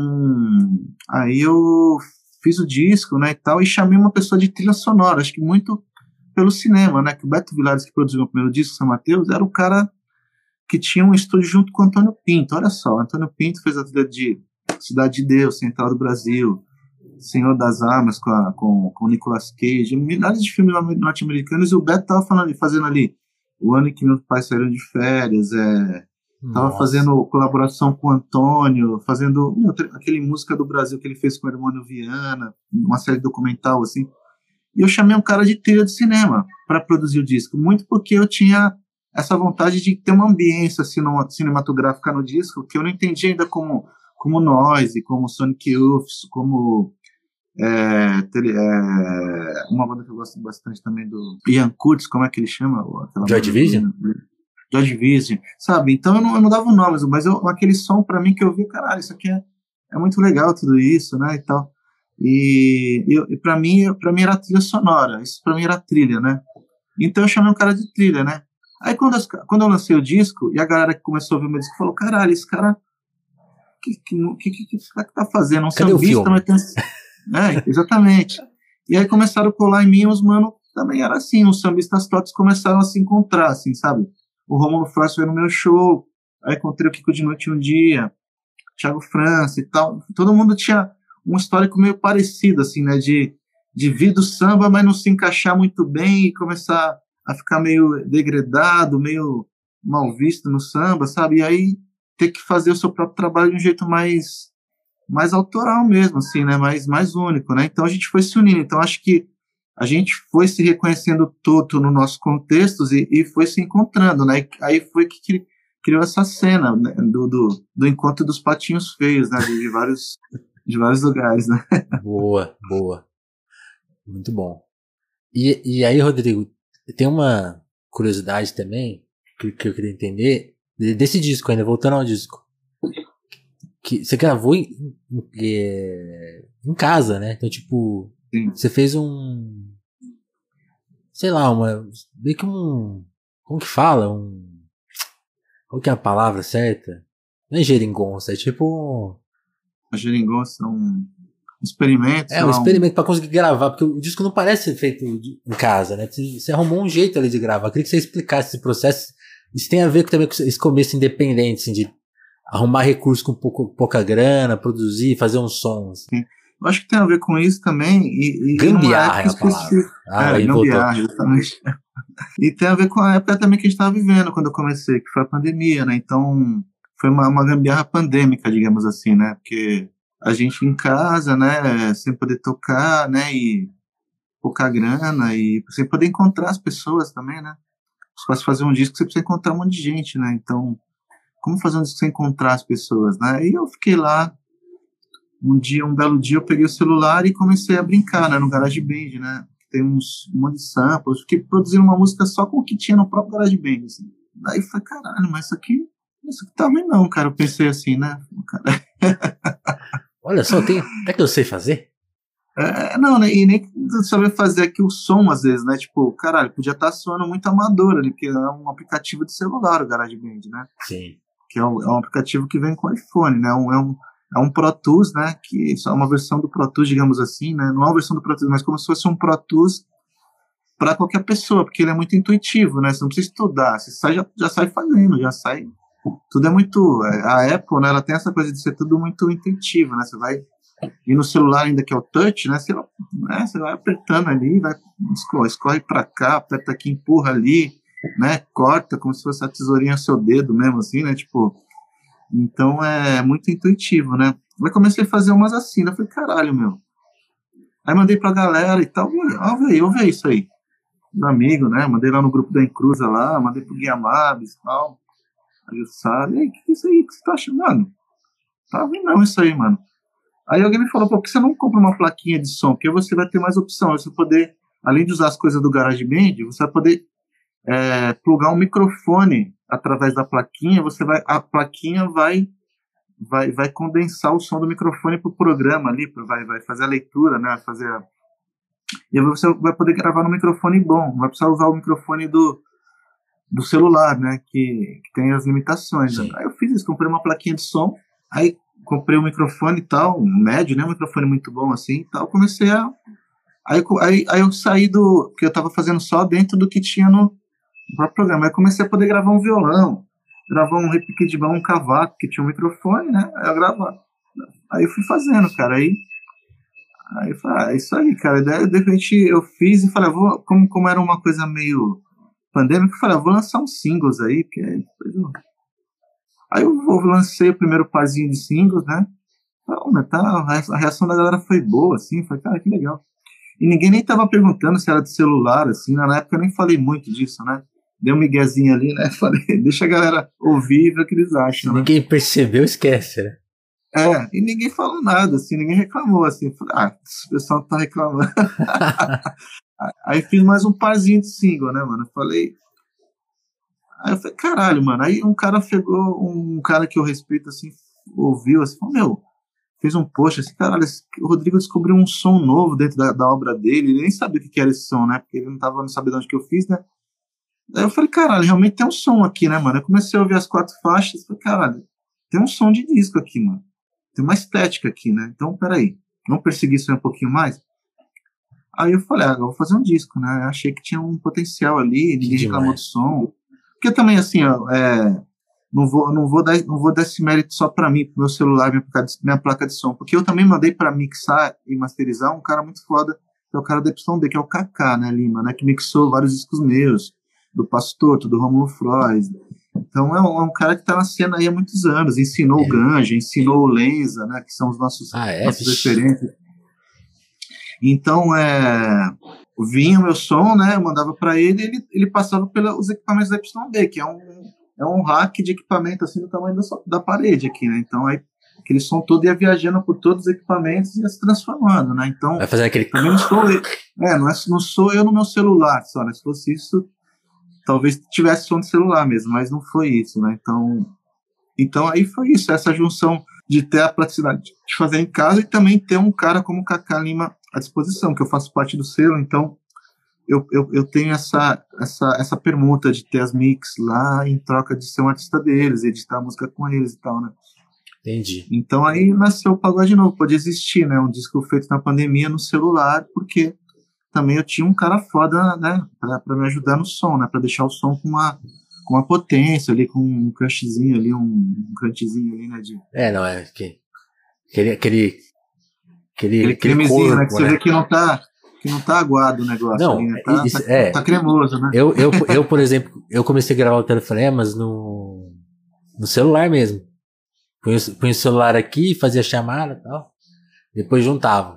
aí eu fiz o disco, né, e tal, e chamei uma pessoa de trilha sonora, acho que muito pelo cinema, né, que o Beto Vilares, que produziu o primeiro disco, São Mateus, era o cara que tinha um estúdio junto com o Antônio Pinto. Olha só, Antônio Pinto fez a trilha de Cidade de Deus, Central do Brasil, Senhor das Armas com, a, com, com o Nicolas Cage, milhares de filmes norte-americanos, e o Beto tava falando, fazendo ali O Ano em que Meus Pais Saíram de Férias, é, tava fazendo colaboração com o Antônio, fazendo meu, aquele Música do Brasil que ele fez com o Hermânio Viana, uma série documental, assim. E eu chamei um cara de trilha de cinema para produzir o disco, muito porque eu tinha essa vontade de ter uma ambiência cinematográfica no disco, que eu não entendi ainda como, como Noise, como Sonic Youth, como é, tele, é, uma banda que eu gosto bastante também do Ian Curtis, como é que ele chama? Joy Division? Joy Division, sabe? Então eu não, eu não dava o nome, mas eu, aquele som para mim que eu vi, caralho, isso aqui é, é muito legal tudo isso, né, e tal. E, e, e para mim, para mim era trilha sonora, isso para mim era trilha, né? Então eu chamei um cara de trilha, né? Aí quando, as, quando eu lancei o disco, e a galera que começou a ouvir o meu disco falou, caralho, esse cara, que que, que, que, que, que tá fazendo? Um Cadê sambista, mas tem... É, exatamente. E aí começaram a colar em mim, os mano, também era assim, os sambistas totos começaram a se encontrar, assim, sabe? O Rômulo Frost foi no meu show, aí encontrei o Kiko de Noite um dia, Thiago França e tal, todo mundo tinha um histórico meio parecido, assim, né, de, de vir do samba, mas não se encaixar muito bem e começar a ficar meio degradado, meio mal visto no samba, sabe, e aí ter que fazer o seu próprio trabalho de um jeito mais, mais autoral mesmo, assim, né, mais, mais único, né, então a gente foi se unindo, então acho que a gente foi se reconhecendo todo no nossos contextos e, e foi se encontrando, né? E aí foi que criou essa cena, né? do, do, do encontro dos patinhos feios, né? De, de, vários, de vários lugares, né? Boa, boa. Muito bom. E, e aí, Rodrigo, tem uma curiosidade também que, que eu queria entender desse disco ainda, voltando ao disco. Que você gravou em, em, em casa, né? Então, tipo, sim, você fez um... Sei lá, uma... meio que um... Como que fala? Um... Qual que é a palavra certa? Não é geringonça, é tipo... A geringonça é um experimento. É, um experimento um... pra conseguir gravar, porque o disco não parece ser feito em casa, né? Você, você arrumou um jeito ali de gravar. Eu queria que você explicasse esse processo. Isso tem a ver também com esse começo independente, assim, de arrumar recursos com pouco, pouca grana, produzir, fazer uns sons. Sim. Eu acho que tem a ver com isso também. E, e gambiarra é a palavra. Ah, é, gambiarra, justamente. E tem a ver com a época também que a gente estava vivendo quando eu comecei, que foi a pandemia, né? Então, foi uma, uma gambiarra pandêmica, digamos assim, né? Porque a gente em casa, né, sem poder tocar, né, e pouca grana, e sem poder encontrar as pessoas também, né? Se fosse fazer um disco, você precisa encontrar um monte de gente, né? Então, como fazer um disco sem encontrar as pessoas, né? E eu fiquei lá, um dia, um belo dia, eu peguei o celular e comecei a brincar, né, no GarageBand, né? Tem uns, um monte de samples, fiquei produzindo uma música só com o que tinha no próprio GarageBand, assim. Daí eu falei, caralho, mas isso aqui, isso aqui tá ruim não, cara. Eu pensei assim, né? Olha só, tem, até que eu sei fazer. É, não, né? E nem saber fazer aqui o som, às vezes, né? Tipo, caralho, podia estar soando muito amador ali, porque é um aplicativo de celular, o GarageBand, né? Sim. Que é um, é um aplicativo que vem com iPhone, né? Um, é, um, é um Pro Tools, né? Que é uma versão do Pro Tools, digamos assim, né? Não é uma versão do Pro Tools, mas como se fosse um Pro Tools para qualquer pessoa, porque ele é muito intuitivo, né? Você não precisa estudar, você sai, já, já sai fazendo, já sai... Tudo é muito... A Apple, né? Ela tem essa coisa de ser tudo muito intuitivo, né? Você vai... E no celular ainda que é o touch, né? Você, né, você vai apertando ali, vai, escorre, escorre para cá, aperta aqui, empurra ali, né? Corta como se fosse a tesourinha ao seu dedo mesmo, assim, né? Tipo, então é muito intuitivo, né? Eu comecei a fazer umas assim, né? Eu falei, caralho, meu. Aí mandei pra galera e tal, ó, velho, ouve isso aí. Meu amigo, né? Mandei lá no grupo da Encruza lá, mandei pro Guia Mabes e tal. Aí eu sabe, e aí, que que é isso aí? O que você tá achando? Mano, tá vendo não isso aí, mano. Aí alguém me falou, pô, por que você não compra uma plaquinha de som? Porque você vai ter mais opção. Você poder, além de usar as coisas do GarageBand, você vai poder é, plugar um microfone através da plaquinha. Você vai, a plaquinha vai, vai, vai condensar o som do microfone pro programa ali, vai, vai fazer a leitura, né? Fazer a... E aí você vai poder gravar no microfone bom. Não vai precisar usar o microfone do, do celular, né? Que, que tem as limitações. Né? Aí eu fiz isso, comprei uma plaquinha de som. Aí comprei um microfone e tal, um médio, né, um microfone muito bom assim e tal, comecei a... Aí, aí, aí eu saí do... que eu tava fazendo só dentro do que tinha no, no próprio programa, aí comecei a poder gravar um violão, gravar um repique de mão, um cavaco, que tinha um microfone, né, aí eu gravava. Aí eu fui fazendo, cara, aí... Aí eu falei, ah, é isso aí, cara, daí de repente eu fiz e falei, ah, vou, como, como era uma coisa meio pandêmica, eu falei, ah, vou lançar uns singles aí, porque depois eu... Aí eu lancei o primeiro parzinho de singles, né? Então, tá, a reação da galera foi boa, assim. Falei, cara, que legal. E ninguém nem tava perguntando se era de celular, assim. Na época eu nem falei muito disso, né? Dei um miguezinho ali, né? Falei, deixa a galera ouvir e ver o que eles acham. Ninguém né? percebeu, esquece, né? É, e ninguém falou nada, assim. Ninguém reclamou, assim. Falei, ah, esse pessoal tá reclamando. Aí fiz mais um parzinho de single, né, mano? Eu falei... Aí eu falei, caralho, mano. Aí um cara pegou, um cara que eu respeito, assim, ouviu, assim, falou, meu, fez um post, assim, caralho, esse, o Rodrigo descobriu um som novo dentro da, da obra dele, ele nem sabia o que era esse som, né, porque ele não tava, não sabia de onde que eu fiz, né. Aí eu falei, caralho, realmente tem um som aqui, né, mano. Eu comecei a ouvir as quatro faixas, falei, caralho, tem um som de disco aqui, mano. Tem uma estética aqui, né. Então, peraí, vamos perseguir isso aí um pouquinho mais? Aí eu falei, ah, eu vou fazer um disco, né. Eu achei que tinha um potencial ali, ninguém reclamou do som. Porque também, assim, ó, é, não, vou, não, vou dar, não vou dar esse mérito só para mim, pro meu celular, minha placa, de, minha placa de som, porque eu também mandei para mixar e masterizar um cara muito foda, que é o cara da Y B, que é o Kaká, né, Lima, né, que mixou vários discos meus, do Pastor, do Rômulo Frois. Então é um, é um cara que tá na cena aí há muitos anos, ensinou é. o Ganja, ensinou o Lenza, né, que são os nossos, ah, é? nossos referentes. Então, é... vinha o meu som, né? Eu mandava para ele e ele, ele passava pelos equipamentos da Y B, que é um, é um rack de equipamento assim do tamanho da, da parede aqui, né? Então aí aquele som todo ia viajando por todos os equipamentos e ia se transformando, né? Então, vai fazer aquele... também não sou eu, é, não, é, não sou eu no meu celular só, né? Se fosse isso, talvez tivesse som de celular mesmo, mas não foi isso, né? Então, então aí foi isso, essa junção de ter a praticidade de fazer em casa e também ter um cara como o Kaká Lima à disposição, que eu faço parte do selo, então eu, eu, eu tenho essa, essa, essa permuta de ter as mix lá em troca de ser um artista deles, editar a música com eles e tal, né? Entendi. Então aí nasceu o Pagode Novo, pode existir, né? Um disco feito na pandemia no celular, porque também eu tinha um cara foda, né? Pra, pra me ajudar no som, né? Pra deixar o som com uma, com uma potência ali, com um crunchzinho ali, um, um crunchzinho ali, né? De... É, não, é que, aquele, aquele, aquele, aquele cremezinho, corpo, né? Que você né? vê que não tá, que não tá aguado o negócio não, ali, né? Tá, isso, tá, é, tá cremoso, né? Eu, eu, eu, por exemplo, eu comecei a gravar o Telefonemas no, no celular mesmo. Punha, punha o celular aqui, fazia chamada e tal. Depois juntava.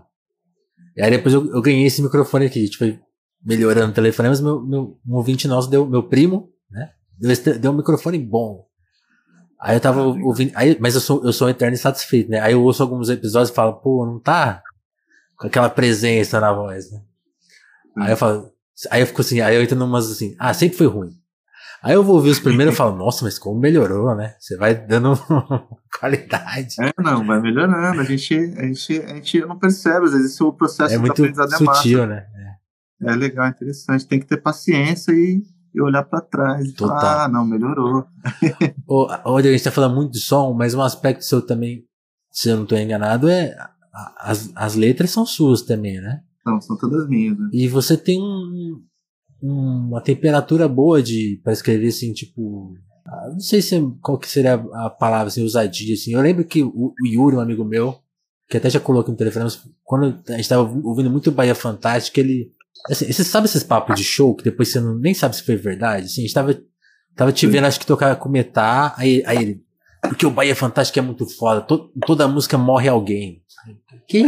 E aí depois eu, eu ganhei esse microfone aqui. A gente foi melhorando o telefone, mas meu, meu, um ouvinte nosso, deu, meu primo, né? Deu, esse, deu um microfone bom. Aí eu tava ah, ouvindo. Aí, mas eu sou, eu sou um eterno insatisfeito, né? Aí eu ouço alguns episódios e falo, pô, não tá com aquela presença na voz, né? Hum. Aí eu falo. Aí eu fico assim, aí eu entro numas assim, ah, sempre foi ruim. Aí eu vou ouvir os primeiros e falo, nossa, mas como melhorou, né? Você vai dando qualidade. É, não, vai melhorando. A gente, a gente, a gente não percebe, às vezes o processo é muito sutil, é né? É. é legal, interessante. Tem que ter paciência e, e olhar pra trás. E Total. falar, ah, não, melhorou. Olha, a gente tá falando muito de som, mas um aspecto seu também, se eu não tô enganado, é as, as letras são suas também, né? Não, são todas minhas. Né? E você tem um... uma temperatura boa de para escrever assim, tipo, não sei se qual que seria a palavra assim, ousadia assim. Eu lembro que o, o Yuri, um amigo meu, que até já coloquei no telefone, mas quando a gente tava ouvindo muito Bahia Fantástica, ele assim, você sabe esses papos de show que depois você não, nem sabe se foi verdade, assim, a gente tava tava te vendo, acho que tocar com Metá, aí, aí ele, porque o Bahia Fantástica é muito foda, to, toda música morre alguém. Que?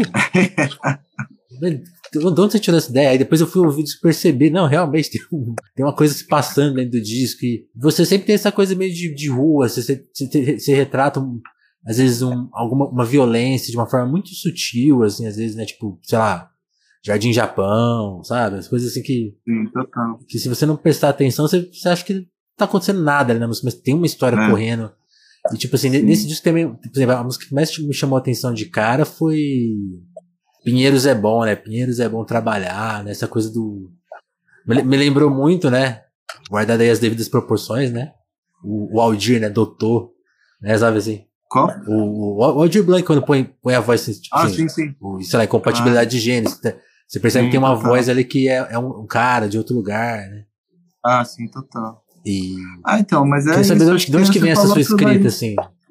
De onde você tirou essa ideia? Aí depois eu fui ouvir e perceber, não, realmente tem, um, tem uma coisa se passando dentro do disco e você sempre tem essa coisa meio de, de rua, você, você, você, você retrata um, às vezes um, alguma uma violência de uma forma muito sutil, assim, às vezes, né, tipo, sei lá, Jardim Japão, sabe? As coisas assim que, Sim, total. que se você não prestar atenção, você, você acha que não tá acontecendo nada ali na música, mas tem uma história é. correndo. E tipo assim, Sim. nesse disco também, por exemplo, a música que mais me chamou a atenção de cara foi Pinheiros é bom, né? Pinheiros é bom trabalhar, né? Essa coisa do... Me, me lembrou muito, né? Guardado aí as devidas proporções, né? O, o Aldir, né? Doutor, né? Sabe assim? Qual? O, o, o Aldir Blanc, quando põe, põe a voz assim, tipo ah, assim, sim, sim. O, sei lá, incompatibilidade ah. de gêneros. Você percebe sim, que tem uma total. voz ali que é, é um, um cara de outro lugar, né? Ah, sim, total. E... Ah, então, mas é Queria saber de onde, de onde que vem essa sua escrita, assim?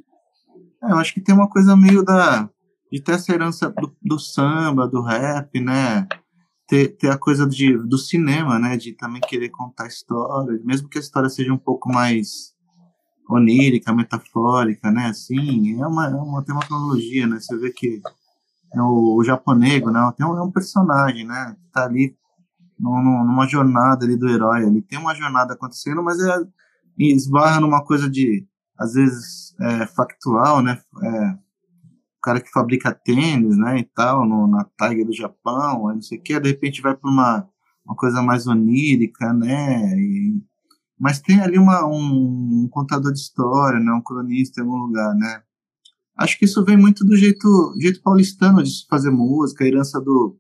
É, eu acho que tem uma coisa meio da... de ter essa herança do, do samba, do rap, né? Ter, ter a coisa de, do cinema, né? De também querer contar história, mesmo que a história seja um pouco mais onírica, metafórica, né? Assim, é uma, é uma, tem uma cronologia, né? Você vê que é o, o japonego, né? Tem um, é um personagem, né? Que tá ali num, numa jornada ali do herói. Ele tem uma jornada acontecendo, mas é, esbarra numa coisa de, às vezes, é, factual, né? É, cara que fabrica tênis, né, e tal, no, na taiga do Japão, não sei o que, de repente vai para uma, uma coisa mais onírica, né, e, mas tem ali uma, um, um contador de história, né, um cronista em algum lugar, né. Acho que isso vem muito do jeito, jeito paulistano de se fazer música, a herança do,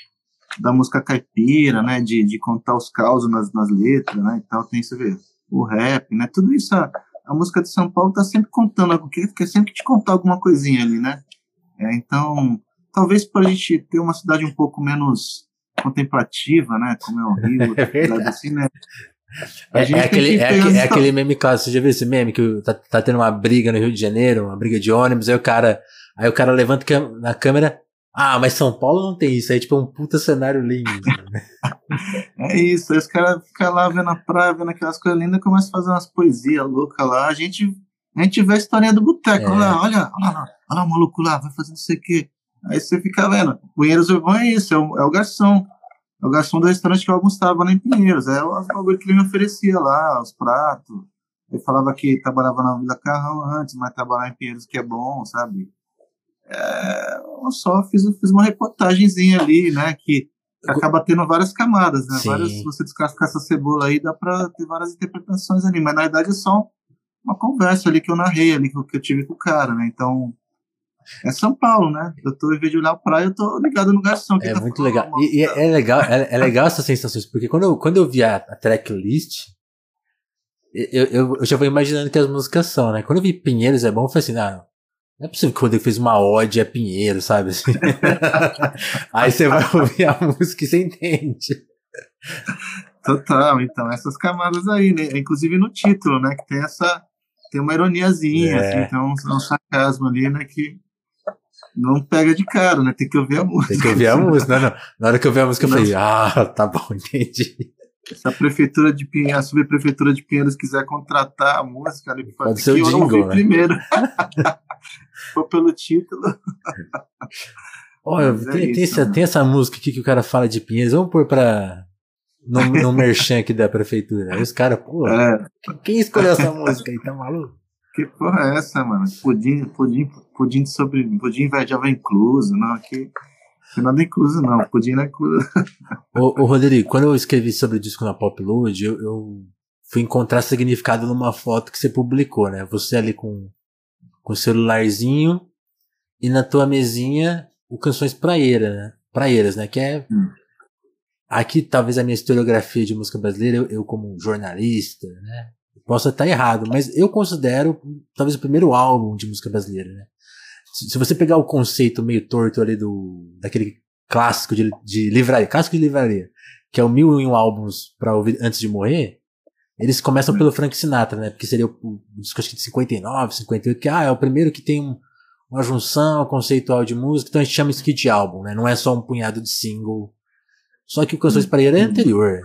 da música caipira, né, de, de contar os causos nas, nas letras, né, e tal, tem, você vê, o rap, né, tudo isso, a, a música de São Paulo tá sempre contando algo, quer sempre te contar alguma coisinha ali, né. É, então, talvez para a gente ter uma cidade um pouco menos contemplativa, né, como é o Rio, é assim, né, é, é, aquele, é, aquele, é aquele meme caso, você já viu esse meme que tá, tá tendo uma briga no Rio de Janeiro, uma briga de ônibus, aí o cara, aí o cara levanta na câmera, ah, mas São Paulo não tem isso, aí tipo é um puta cenário lindo. É isso, aí os caras ficam lá vendo a praia, vendo aquelas coisas lindas, começam a fazer umas poesias loucas lá, a gente... A gente vê a historinha do boteco, é. olha, olha, olha, olha o maluco lá, vai fazer não sei o quê. Aí você fica vendo, Pinheiros é bom é isso, é o, é o garçom. é o garçom do restaurante que eu almoçava lá em Pinheiros. É o bagulho que ele me oferecia lá, os pratos. Ele falava que trabalhava na Vila Carrão antes, mas trabalhar em Pinheiros que é bom, sabe? É, eu só fiz, fiz uma reportagenzinha ali, né? Que, que acaba tendo várias camadas, né? Várias, se você descascar essa cebola aí, dá pra ter várias interpretações ali. Mas na verdade é só uma conversa ali que eu narrei ali, que eu, que eu tive com o cara, né? Então, é São Paulo, né? Eu tô, em vez de olhar a praia, eu tô ligado no garçom. É tá muito legal. E, e é, é legal, é, é legal essas sensações, porque quando eu, quando eu vi a, a tracklist, eu, eu, eu já vou imaginando que as músicas são, né? Quando eu vi Pinheiros é bom, eu falei assim, não, não é possível que o Rodrigo fez uma ode a Pinheiros, sabe? Assim. Aí você vai ouvir a música e você entende. Total, então, essas camadas aí, né? Inclusive no título, né? Que tem essa, tem uma ironiazinha, É. assim, tem um, um sarcasmo ali, né? Que não pega de cara, né? Tem que ouvir a música. Tem que ouvir a música. Não, não. Na hora que eu vi a música, eu falei, ah, tá bom, entendi. Se a prefeitura de Pinheiros, a subprefeitura de Pinheiros quiser contratar a música ali, pode ser o jingle, né? Primeiro. Se for pelo título. Olha, tem, é tem, isso, essa, tem essa música aqui que o cara fala de Pinheiros, vamos pôr pra. No, no merchan aqui da prefeitura. Aí os caras, pô, é. Quem escolheu essa música aí? Tá maluco? Que porra é essa, mano? Pudim, pudim, pudim de sobre. Pudim já vai incluso, não, aqui. Não é nada incluso, não. Pudim não é incluso. Ô, ô, Rodrigo, quando eu escrevi sobre o disco na Popload, eu, eu fui encontrar significado numa foto que você publicou, né? Você ali com, com o celularzinho e na tua mesinha o Canções Praeiras, né? Praeiras, né? Que é. Hum. Aqui, talvez a minha historiografia de música brasileira, eu, eu como jornalista, né? Posso estar errado, mas eu considero talvez o primeiro álbum de música brasileira, né? Se, se você pegar o conceito meio torto ali do, daquele clássico de, de livraria, clássico de livraria, que é o Mil e Um Álbuns pra Ouvir Antes de Morrer, eles começam pelo Frank Sinatra, né? Porque seria o, o disco acho que de cinquenta e nove, cinquenta e oito, que ah, é o primeiro que tem um, uma junção conceitual de música, então a gente chama isso aqui de álbum, né? Não é só um punhado de single. Só que o Canções Praeiras é anterior.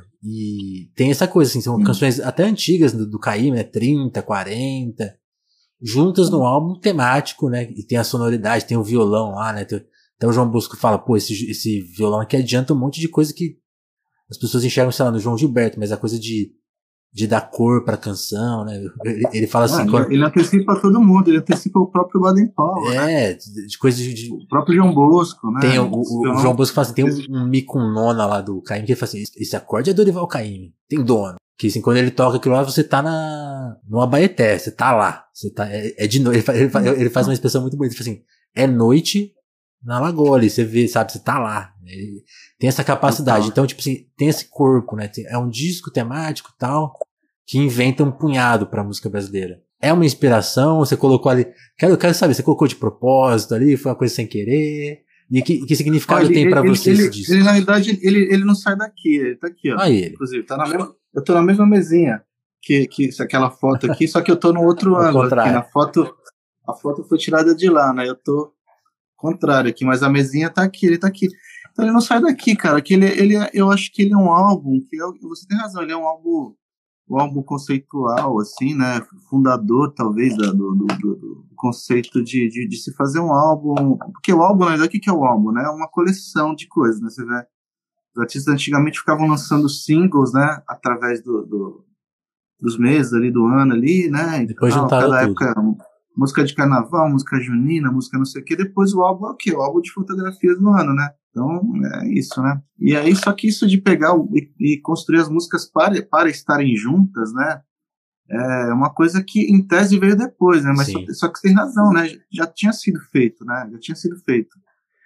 E tem essa coisa, assim, são canções até antigas do, do Caymmi, né? trinta, quarenta, juntas no álbum temático, né? E tem a sonoridade, tem o violão lá, né? Tem, até o João Bosco fala, pô, esse, esse violão aqui adianta um monte de coisa que as pessoas enxergam, sei lá, no João Gilberto, mas a coisa de, de dar cor pra canção, né? Ele, ele fala assim... Ah, quando... Ele antecipa todo mundo, ele antecipa o próprio Baden Powell, É, né? de, de coisas de, de... O próprio João Bosco, né? Tem o, o, o João Bosco fala assim, tem um, um mi com nona lá do Caymmi, que ele fala assim, esse acorde é Dorival Caymmi, tem dono. Que assim, quando ele toca aquilo lá, você tá na, no Abaeté, você tá lá. Você tá, é, é de noite, ele, ele, faz, ele faz uma expressão muito bonita, ele fala assim, é noite na lagoa ali, você vê, sabe, você tá lá. Ele tem essa capacidade. Então, tipo assim, tem esse corpo, né? Tem, é um disco temático e tal, que inventa um punhado pra música brasileira. É uma inspiração, você colocou ali, quero, quero saber, você colocou de propósito ali, foi uma coisa sem querer, e que, que significado Olha, tem pra ele, você ele, esse disco? Ele, na verdade, ele, ele não sai daqui, ele tá aqui, ó. Aí ele. Inclusive, tá na mesma, eu tô na mesma mesinha que, que aquela foto aqui, só que eu tô no outro ângulo aqui, na foto, a foto foi tirada de lá, né, eu tô contrário aqui, mas a mesinha tá aqui, ele tá aqui. Então ele não sai daqui, cara, que ele, ele, eu acho que ele é um álbum, que é, você tem razão, ele é um álbum, um álbum conceitual, assim, né, fundador, talvez, da, do, do, do conceito de, de, de se fazer um álbum, porque o álbum, na verdade, o que, que é o álbum, né, é uma coleção de coisas, né, você vê, os artistas antigamente ficavam lançando singles, né, através do, do, dos meses ali, do ano ali, né, depois tal, juntaram cada tudo. época, música de carnaval, música junina, música não sei o que, depois o álbum é o quê? O álbum de fotografias do ano, né? Então, é isso, né? E aí, só que isso de pegar o, e, e construir as músicas para, para estarem juntas, né? É uma coisa que, em tese, veio depois, né? Mas só, só que você tem razão, né? Já tinha sido feito, né? Já tinha sido feito.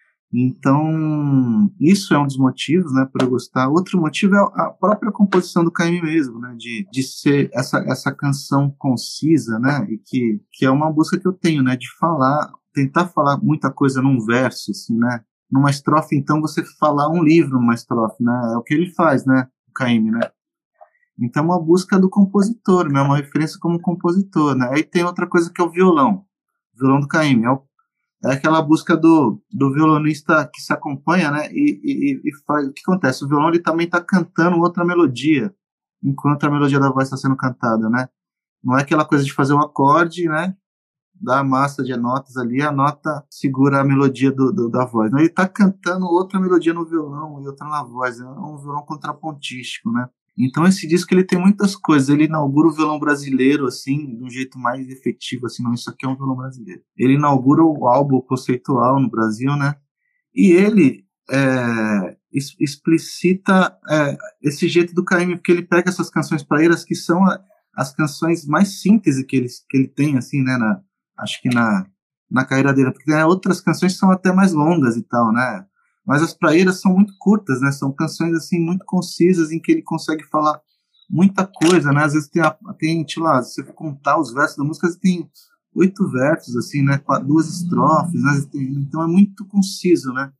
Então, isso é um dos motivos, né, para eu gostar. Outro motivo é a própria composição do Caymmi mesmo, né, de, de ser essa, essa canção concisa, né, e que, que é uma busca que eu tenho, né, de falar, tentar falar muita coisa num verso, assim, né, numa estrofe, então, você falar um livro numa estrofe, né, é o que ele faz, né, o Caymmi, né. Então, é uma busca do compositor, né, uma referência como compositor, né. Aí tem outra coisa que é o violão, o violão do Caymmi, é o É aquela busca do, do violonista que se acompanha, né, e, e, e faz, o que acontece? O violão ele também está cantando outra melodia, enquanto a melodia da voz está sendo cantada, né, não é aquela coisa de fazer um acorde, né, dá a massa de notas ali, a nota segura a melodia do, do, da voz. Ele está cantando outra melodia no violão e outra na voz, é um violão contrapontístico, né? Então esse disco ele tem muitas coisas, ele inaugura o violão brasileiro, assim, de um jeito mais efetivo, assim, não, isso aqui é um violão brasileiro. Ele inaugura o álbum conceitual no Brasil, né? E ele é, es, explicita é, esse jeito do Caymmi, porque ele pega essas canções praeiras que são a, as canções mais síntese que ele, que ele tem, assim, né, na, acho que na, na carreira dele, porque tem outras canções que são até mais longas e tal, né? Mas as praeiras são muito curtas, né? São canções, assim, muito concisas, em que ele consegue falar muita coisa, né? Às vezes tem, a, tem sei lá, se você contar os versos da música, tem oito versos, assim, né? Duas estrofes, né? Então é muito conciso, né?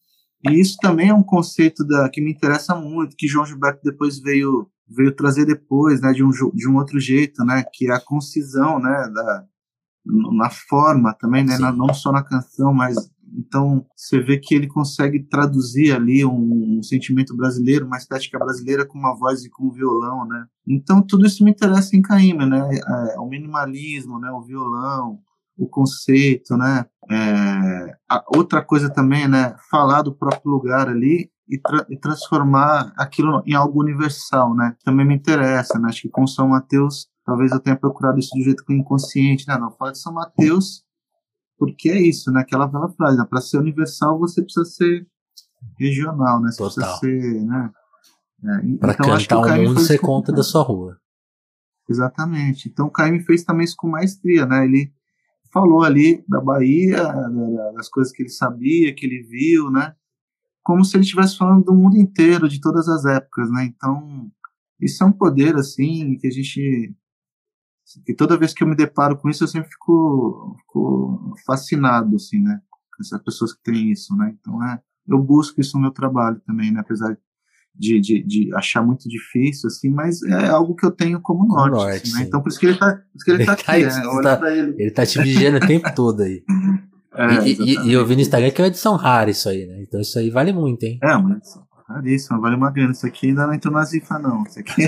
E isso também é um conceito da, que me interessa muito, que João Gilberto depois veio, veio trazer depois, né? De um, de um outro jeito, né? Que é a concisão, né? Da, na forma também, né? Na, não só na canção, mas então você vê que ele consegue traduzir ali um, um sentimento brasileiro, uma estética brasileira com uma voz e com um violão, né? Então tudo isso me interessa em Caymmi, né? É, o minimalismo, né? O violão, o conceito, né? É, a outra coisa também, né? Falar do próprio lugar ali e, tra e transformar aquilo em algo universal, né? Também me interessa, né? Acho que com São Mateus talvez eu tenha procurado isso de um jeito inconsciente, né? Não, fala de São Mateus porque é isso, né? Aquela bela frase, né? Para ser universal você precisa ser regional, né? Você Total. precisa ser, né? É, para então, cantar o mundo, você conta da sua rua. Exatamente. Então o Caymmi fez também isso com maestria, né? Ele falou ali da Bahia, das coisas que ele sabia, que ele viu, né? Como se ele estivesse falando do mundo inteiro, de todas as épocas, né? Então, isso é um poder, assim, que a gente... que toda vez que eu me deparo com isso, eu sempre fico, fico fascinado, assim, né? Com essas pessoas que têm isso, né? Então, é, eu busco isso no meu trabalho também, né? Apesar de, de, de achar muito difícil, assim, mas é algo que eu tenho como norte, como norte assim, né? Então, por isso que ele tá, por isso que ele ele tá aqui, tá, né? Olha tá, pra ele. Ele tá te vigiando o tempo todo aí. É, e, e, e eu vi no Instagram que é uma edição rara isso aí, né? Então isso aí vale muito, hein? É, uma edição raríssima, vale uma grana. Isso aqui ainda não entrou na Zifa, não. Isso aqui...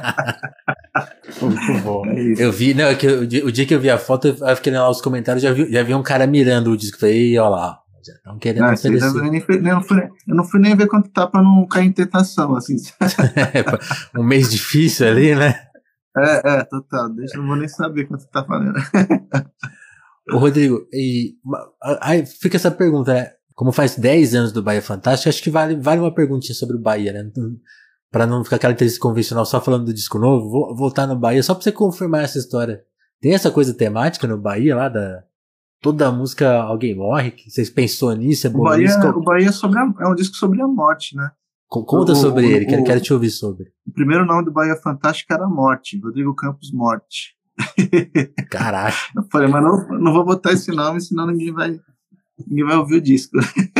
Muito bom. É isso. Eu vi, não, que eu, o dia que eu vi a foto, eu fiquei lá nos comentários, já vi, já vi um cara mirando o disco. Falei, olha lá, já estão querendo não, oferecer. Eu, nem fui, nem, eu, fui, eu não fui nem ver quanto tá pra não cair em tentação, assim. Um mês difícil ali, né? É, é, total. Deixa, eu não vou nem saber quanto tá falando. Ô, Rodrigo, e, aí fica essa pergunta, né? Como faz dez anos do Bahia Fantástico, acho que vale, vale uma perguntinha sobre o Bahia, né? Pra não ficar aquela entrevista convencional só falando do disco novo, vou voltar no Bahia só pra você confirmar essa história. Tem essa coisa temática no Bahia lá da... Toda a música alguém morre? Que vocês pensou nisso? É o, Bahia, o Bahia é, sobre a, é um disco sobre a morte, né? Conta o, sobre o, ele, o, quero, quero te ouvir sobre. O primeiro nome do Bahia Fantástico era Morte, Rodrigo Campos Morte. Caraca. Eu falei, mas não, não vou botar esse nome, senão ninguém vai, ninguém vai ouvir o disco.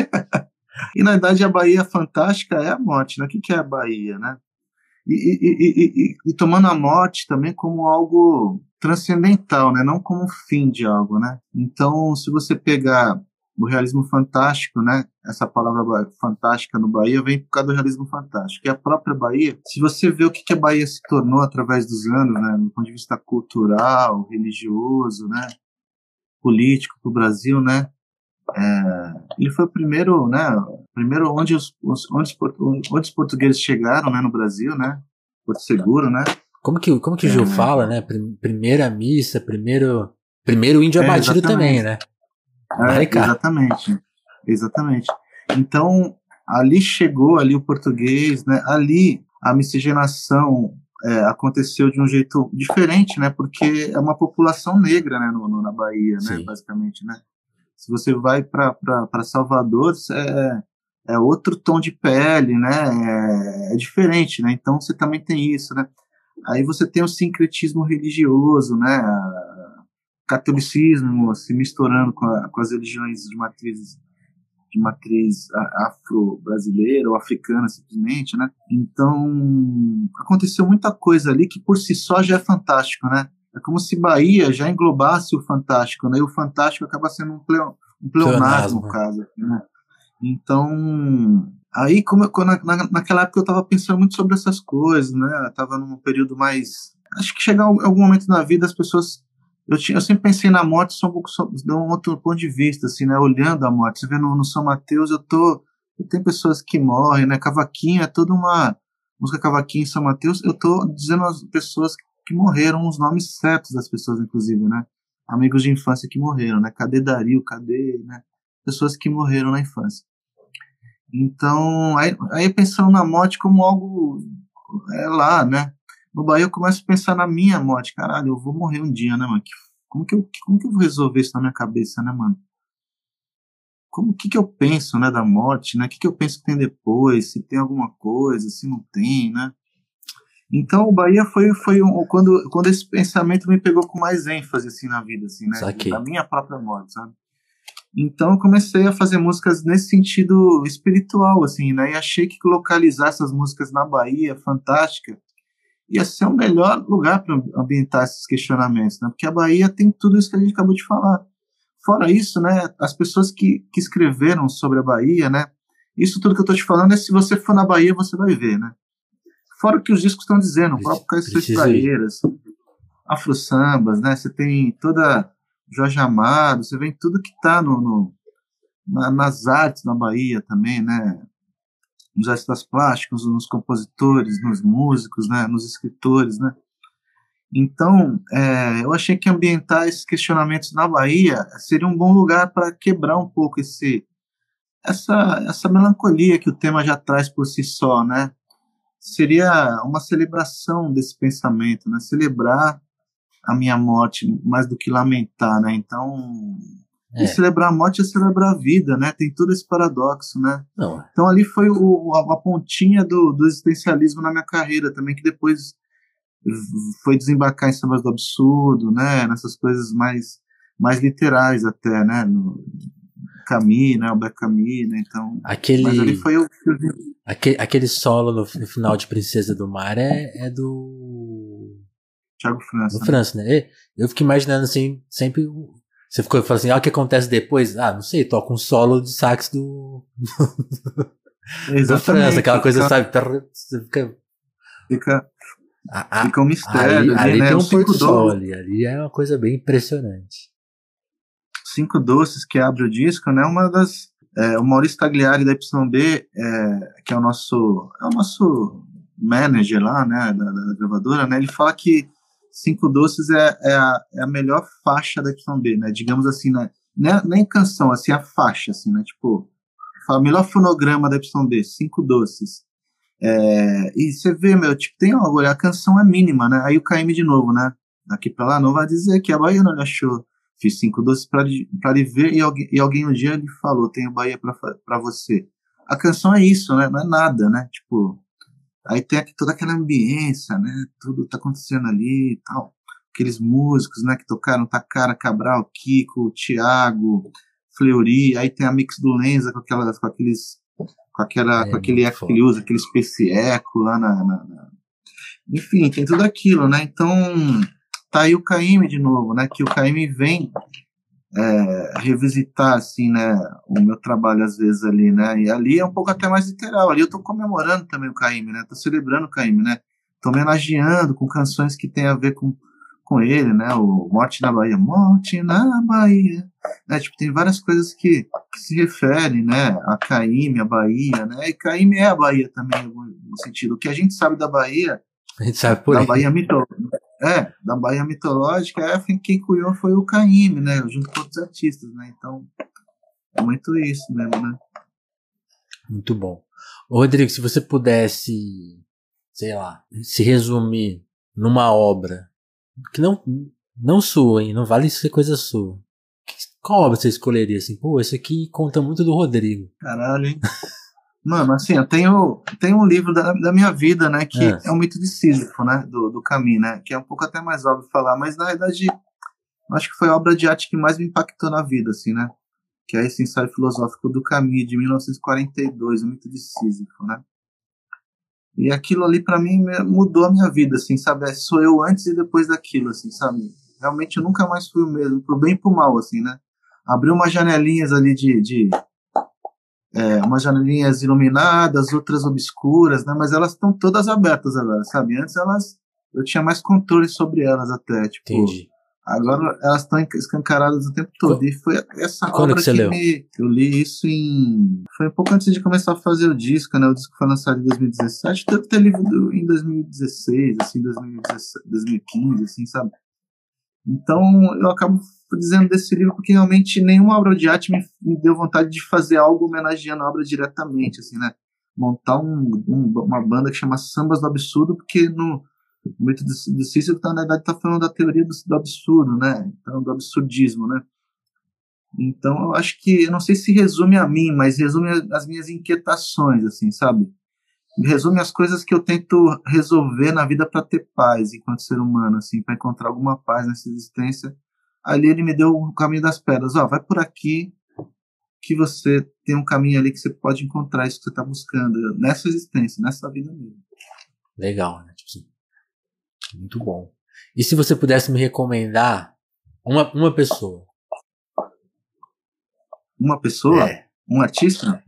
E na verdade a Bahia Fantástica é a morte, né? O que, que é a Bahia, né? E, e, e, e, e tomando a morte também como algo transcendental, né? Não como fim de algo, né? Então, se você pegar o realismo fantástico, né? Essa palavra fantástica no Bahia vem por causa do realismo fantástico. E a própria Bahia, se você vê o que, que a Bahia se tornou através dos anos, né? Do ponto de vista cultural, religioso, né? Político para o Brasil, né? É, ele foi o primeiro, né, primeiro onde os, os, onde, os, onde os portugueses chegaram, né, no Brasil, né, Porto Seguro, né. Como que, como que o Gil é, fala, né, primeira missa, primeiro, primeiro índio é, abatido também, né. É, exatamente, exatamente. Então, ali chegou ali o português, né, ali a miscigenação é, aconteceu de um jeito diferente, né, porque é uma população negra, né, no, no, na Bahia, né, basicamente, né. Se você vai para Salvador, é, é outro tom de pele, né? É, é diferente, né? Então você também tem isso, né? Aí você tem o sincretismo religioso, né? Catolicismo se misturando com, a, com as religiões de matriz, de matriz afro-brasileira ou africana, simplesmente, né? Então aconteceu muita coisa ali que por si só já é fantástico, né? É como se Bahia já englobasse o fantástico, né? E o fantástico acaba sendo um, pleo, um pleonasmo, no caso. Né? Então, aí, como eu, na, naquela época eu estava pensando muito sobre essas coisas, né? Eu estava num período mais... Acho que chega algum momento na vida as pessoas eu, tinha, eu sempre pensei na morte só um pouco só, de um outro ponto de vista, assim, né? Olhando a morte. Você vê no, no São Mateus, eu tô. Tem pessoas que morrem, né? Cavaquinho é toda uma. Música Cavaquinho em São Mateus, eu tô dizendo as pessoas que morreram, os nomes certos das pessoas, inclusive, né? Amigos de infância que morreram, né? Cadê Dario? Cadê, né? Pessoas que morreram na infância. Então, aí, aí pensando na morte como algo é lá, né? No Bahia eu começo a pensar na minha morte. Caralho, eu vou morrer um dia, né, mano? Como que eu, como que eu vou resolver isso na minha cabeça, né, mano? Como que que eu penso, né, da morte, né? O que que eu penso que tem depois? Se tem alguma coisa, se não tem, né? Então o Bahia foi, foi um, quando, quando esse pensamento me pegou com mais ênfase, assim, na vida, assim, né? Saquei. Da minha própria morte, sabe? Então eu comecei a fazer músicas nesse sentido espiritual, assim, né? E achei que localizar essas músicas na Bahia, fantástica, ia ser o melhor lugar para ambientar esses questionamentos, né? Porque a Bahia tem tudo isso que a gente acabou de falar. Fora isso, né? As pessoas que, que escreveram sobre a Bahia, né? Isso tudo que eu tô te falando é se você for na Bahia, você vai ver, né? Fora o que os discos estão dizendo, o próprio Caixões Praeiras, Afro Sambas, né? Você tem toda Jorge Amado, você vê tudo que está no, no, na, nas artes na Bahia também, né? Nos artistas plásticos, nos compositores, nos músicos, né? Nos escritores, né? Então, é, eu achei que ambientar esses questionamentos na Bahia seria um bom lugar para quebrar um pouco esse, essa, essa melancolia que o tema já traz por si só, né? Seria uma celebração desse pensamento, né? Celebrar a minha morte mais do que lamentar, né? Então, é. E celebrar a morte é celebrar a vida, né? Tem todo esse paradoxo, né? Não. Então ali foi o, a, a pontinha do, do existencialismo na minha carreira também, que depois foi desembarcar em Sambas do Absurdo, né? Nessas coisas mais, mais literais até, né? No Camus, né? Albert Camus, né? Então, aquele, mas ali foi o... Aquele, aquele solo no, no final de Princesa do Mar é, é do... Thiago França. Do França, né? né? Eu fico imaginando assim, sempre... Você ficou falando assim, ah, o que acontece depois? Ah, não sei, toca um solo de sax do... do França, aquela coisa, fica, sabe? Você fica... Fica... A, a, fica um mistério. Ali, ali, ali né? tem o um pôr do sol ali. Ali é uma coisa bem impressionante. Cinco Doces, que abre o disco, né? Uma das... É, o Maurício Tagliari da Y B, é, que é o nosso, é o nosso manager lá, né, da, da gravadora, né, ele fala que Cinco Doces é, é, a, é a melhor faixa da Y B, né, digamos assim, né, nem, nem canção, assim, a faixa, assim, né, tipo, fala, melhor fonograma da Y B, Cinco Doces. É, e você vê, meu, tipo, tem algo, a canção é mínima, né, aí o K M de novo, né, daqui pra lá não vai dizer que a Bahia não lhe achou. Fiz Cinco Doces para lhe ver e alguém, e alguém um dia lhe falou, tenho Bahia para você. A canção é isso, né? Não é nada, né? Tipo, aí tem aqui toda aquela ambiência, né? Tudo tá acontecendo ali e tal. Aqueles músicos, né, que tocaram, Takara Cabral, Kiko, Thiago, Fleury, aí tem a mix do Lenza com, aquelas, com aqueles, com, aquela, é, com aquele eco que ele usa, aquele Space Echo lá na, na, na... Enfim, tem tudo aquilo, né? Então... Tá aí o K M de novo, né? Que o K M vem é, revisitar, assim, né? O meu trabalho às vezes ali, né? E ali é um pouco até mais literal. Ali eu tô comemorando também o K M, né? Tô celebrando o K M, né? Tô homenageando com canções que tem a ver com, com ele, né? O Morte na Bahia, Morte na Bahia, né? Tipo, tem várias coisas que, que se referem, né? A K M, a Bahia, né? E K M é a Bahia também, no sentido. O que a gente sabe da Bahia, a gente sabe por da aí. Bahia mitológica. É, da Bahia mitológica, é, quem cunhou foi o K M, né? Junto com outros artistas, né? Então, é muito isso mesmo, né? Muito bom. Ô, Rodrigo, se você pudesse, sei lá, se resumir numa obra, que não, não sua, hein? Não vale ser coisa sua. Qual obra você escolheria, assim? Pô, esse aqui conta muito do Rodrigo. Caralho, hein? Mano, assim, eu tenho, tenho um livro da, da minha vida, né, que é, é o Mito de Sísifo, né, do, do Camus, né, que é um pouco até mais óbvio falar, mas na verdade, acho que foi a obra de arte que mais me impactou na vida, assim, né, que é esse ensaio filosófico do Camus, de mil novecentos e quarenta e dois, o Mito de Sísifo, né, e aquilo ali pra mim mudou a minha vida, assim, sabe, sou eu antes e depois daquilo, assim, sabe, realmente eu nunca mais fui o mesmo, pro bem e pro mal, assim, né, abriu umas janelinhas ali de... de É, umas janelinhas iluminadas, outras obscuras, né? Mas elas estão todas abertas agora, sabe? Antes elas, eu tinha mais controle sobre elas até, tipo, Entendi. Agora elas estão escancaradas o tempo todo. E foi essa Quando obra que você que leu? me... Eu li isso em... Foi um pouco antes de começar a fazer o disco, né? O disco foi lançado em dois mil e dezessete. Deve ter lido em dois mil e dezesseis, assim, dois mil e dezessete, dois mil e quinze, assim, sabe? Então eu acabo dizendo desse livro porque realmente nenhuma obra de arte me, me deu vontade de fazer algo homenageando a obra diretamente, assim, né? Montar um, um, uma banda que chama Sambas do Absurdo, porque no... O mito do, do Cícero, tá, na verdade, está falando da teoria do, do absurdo, né? Então, do absurdismo, né? Então, eu acho que, eu não sei se resume a mim, mas resume as minhas inquietações, assim, sabe? Resume as coisas que eu tento resolver na vida para ter paz enquanto ser humano, assim, para encontrar alguma paz nessa existência. Ali ele me deu o caminho das pedras. Ó, vai por aqui que você tem um caminho ali que você pode encontrar isso que você está buscando nessa existência, nessa vida mesmo. Legal, né? Tipo assim, muito bom. E se você pudesse me recomendar uma, uma pessoa? Uma pessoa? É. Um artista?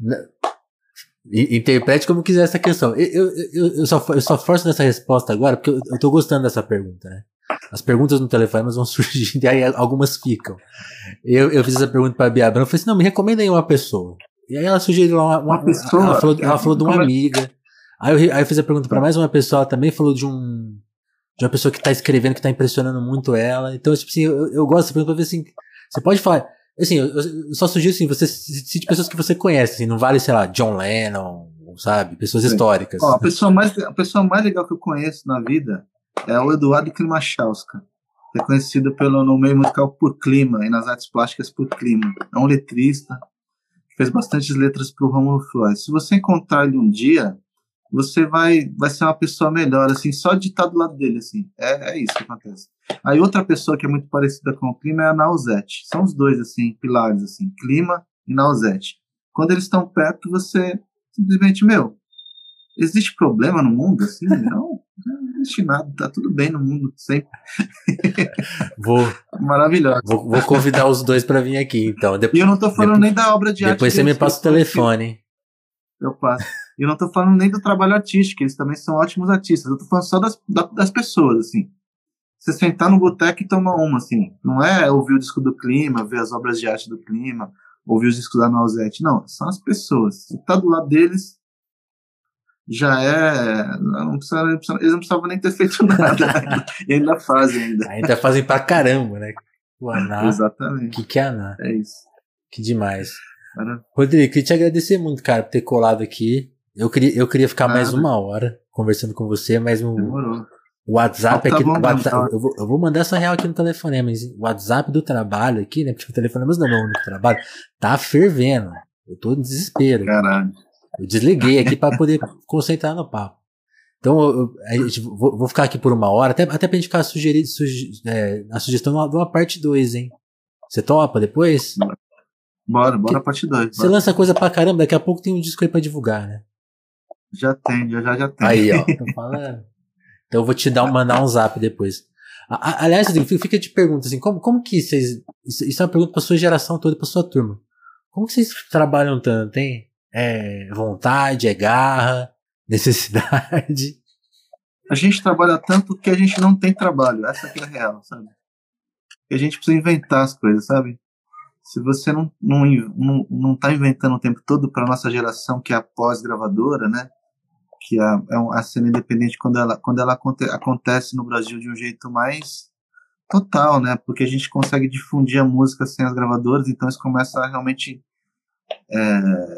Interprete como quiser essa questão. Eu, eu, eu, eu, só, eu só forço nessa resposta agora porque eu, eu tô gostando dessa pergunta, né? As perguntas no telefone vão surgindo e aí algumas ficam. Eu, eu fiz essa pergunta pra Bia Abrão, eu falei assim, não, me recomenda aí uma pessoa. E aí ela sugeriu uma, uma, uma pessoa. Ela falou, ela falou de uma amiga. Aí eu, aí eu fiz a pergunta pra mais uma pessoa, ela também falou de um... de uma pessoa que tá escrevendo, que tá impressionando muito ela. Então, tipo assim, eu, eu gosto dessa pergunta pra ver assim, você pode falar, assim, eu, eu só sugiro assim, você cite pessoas que você conhece, assim, não vale, sei lá, John Lennon, sabe, pessoas Sim. históricas. Ó, a, pessoa mais, a pessoa mais legal que eu conheço na vida é o Eduardo Klimachowska, que é conhecido pelo, no meio musical por Clima e nas artes plásticas por Clima. É um letrista, que fez bastantes letras pro Romulo Flores. Se você encontrar ele um dia, você vai, vai ser uma pessoa melhor, assim, só de estar do lado dele, assim. É, é isso que acontece. Aí outra pessoa que é muito parecida com o Clima é a Nausete. São os dois, assim, pilares, assim, Clima e Nausete. Quando eles estão perto, você simplesmente, meu, existe problema no mundo, assim? Não, não existe nada, tá tudo bem no mundo, sempre. Vou, Maravilhoso. Vou, vou convidar os dois pra vir aqui, então. Depois, e eu não tô falando depois, nem da obra de arte. Depois você me passa o telefone, hein? Eu passo. E eu não tô falando nem do trabalho artístico, eles também são ótimos artistas. Eu tô falando só das, das pessoas, assim. Você sentar no boteco e tomar uma, assim. Não é ouvir o disco do Clima, ver as obras de arte do Clima, ouvir os discos da Nausete. Não, são as pessoas. Se tá do lado deles, já é... Não precisa, eles não precisavam nem ter feito nada. ainda, e ainda fazem. Ainda. ainda fazem pra caramba, né? O Aná. Exatamente. Que que é Aná? É isso. Que demais. Cara. Rodrigo, queria te agradecer muito, cara, por ter colado aqui. Eu queria, eu queria ficar Nada. mais uma hora conversando com você, mas o, o WhatsApp aqui. Tá bom, WhatsApp, tá. eu, vou, eu vou mandar essa real aqui no telefone, mas o WhatsApp do trabalho aqui, né? Porque o telefone não é o único trabalho, tá fervendo. Eu tô em desespero. Caralho. Eu desliguei aqui pra poder concentrar no papo. Então, eu, a gente, vou, vou ficar aqui por uma hora, até, até pra gente ficar sugerindo suge, é, a sugestão de uma, de uma parte dois, hein? Você topa depois? Bora, bora a parte dois. Você lança coisa pra caramba, daqui a pouco tem um disco aí pra divulgar, né? Já tem, já já, já tem. Aí, ó. Tô falando. Então eu vou te dar, mandar um zap depois. A, aliás, fica te pergunta assim, como, como que vocês... Isso é uma pergunta pra sua geração toda, pra sua turma. Como que vocês trabalham tanto, hein? É vontade, é garra, necessidade? A gente trabalha tanto que a gente não tem trabalho. Essa aqui é a real, sabe? E a gente precisa inventar as coisas, sabe? Se você não, não, não, não tá inventando o tempo todo para nossa geração, que é a pós-gravadora, né? Que é, é a cena independente quando ela, quando ela aconte, acontece no Brasil de um jeito mais total, né? Porque a gente consegue difundir a música sem as gravadoras, então isso começa a realmente é,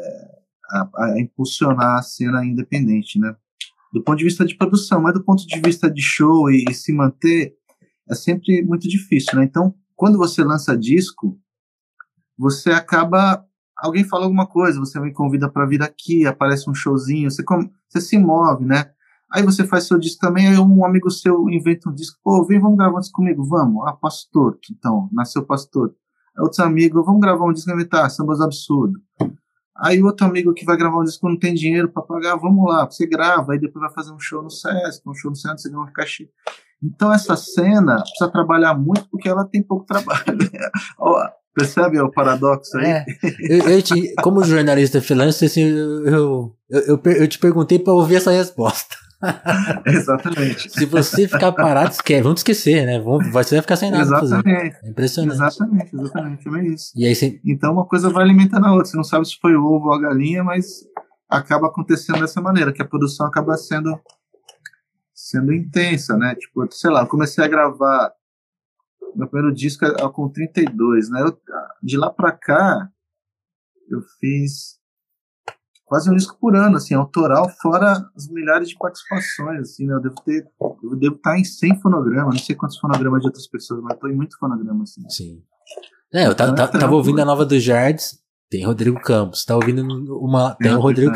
a, a impulsionar a cena independente, né? Do ponto de vista de produção, mas do ponto de vista de show e, e se manter, é sempre muito difícil, né? Então, quando você lança disco, você acaba, alguém fala alguma coisa, você me convida para vir aqui, aparece um showzinho, você, você se move, né? Aí você faz seu disco também, aí um amigo seu inventa um disco, pô, vem, vamos gravar um disco comigo, vamos, ah, Pastor, então, nasceu Pastor. Aí outros amigos, vamos gravar um disco, inventar, Sambas Absurdo. Aí outro amigo que vai gravar um disco não tem dinheiro para pagar, vamos lá, você grava, aí depois vai fazer um show no Sesc, um show no Centro, você ganha um cachê. Então essa cena precisa trabalhar muito porque ela tem pouco trabalho. Percebe o paradoxo aí? É, eu, eu te, como jornalista freelancer, assim, eu, eu, eu, eu te perguntei para ouvir essa resposta. Exatamente. Se você ficar parado, esquece. Vamos esquecer, né? Vamos, você vai ficar sem nada. Exatamente. É impressionante. Exatamente, exatamente. É isso. E aí você... Então uma coisa vai alimentando a outra. Você não sabe se foi o ovo ou a galinha, mas acaba acontecendo dessa maneira, que a produção acaba sendo, sendo intensa, né? Tipo, sei lá, eu comecei a gravar meu primeiro disco com trinta e dois, né? Eu, de lá pra cá, eu fiz quase um disco por ano, assim, autoral, fora as milhares de participações, assim, né? Eu devo ter, eu devo estar em cem fonogramas, não sei quantos fonogramas de outras pessoas, mas estou em muito fonograma, assim. Sim. É, eu então, tá, é tava ouvindo a nova do Jardes, tem Rodrigo Campos, tá ouvindo uma, tem, tem o Rodrigo...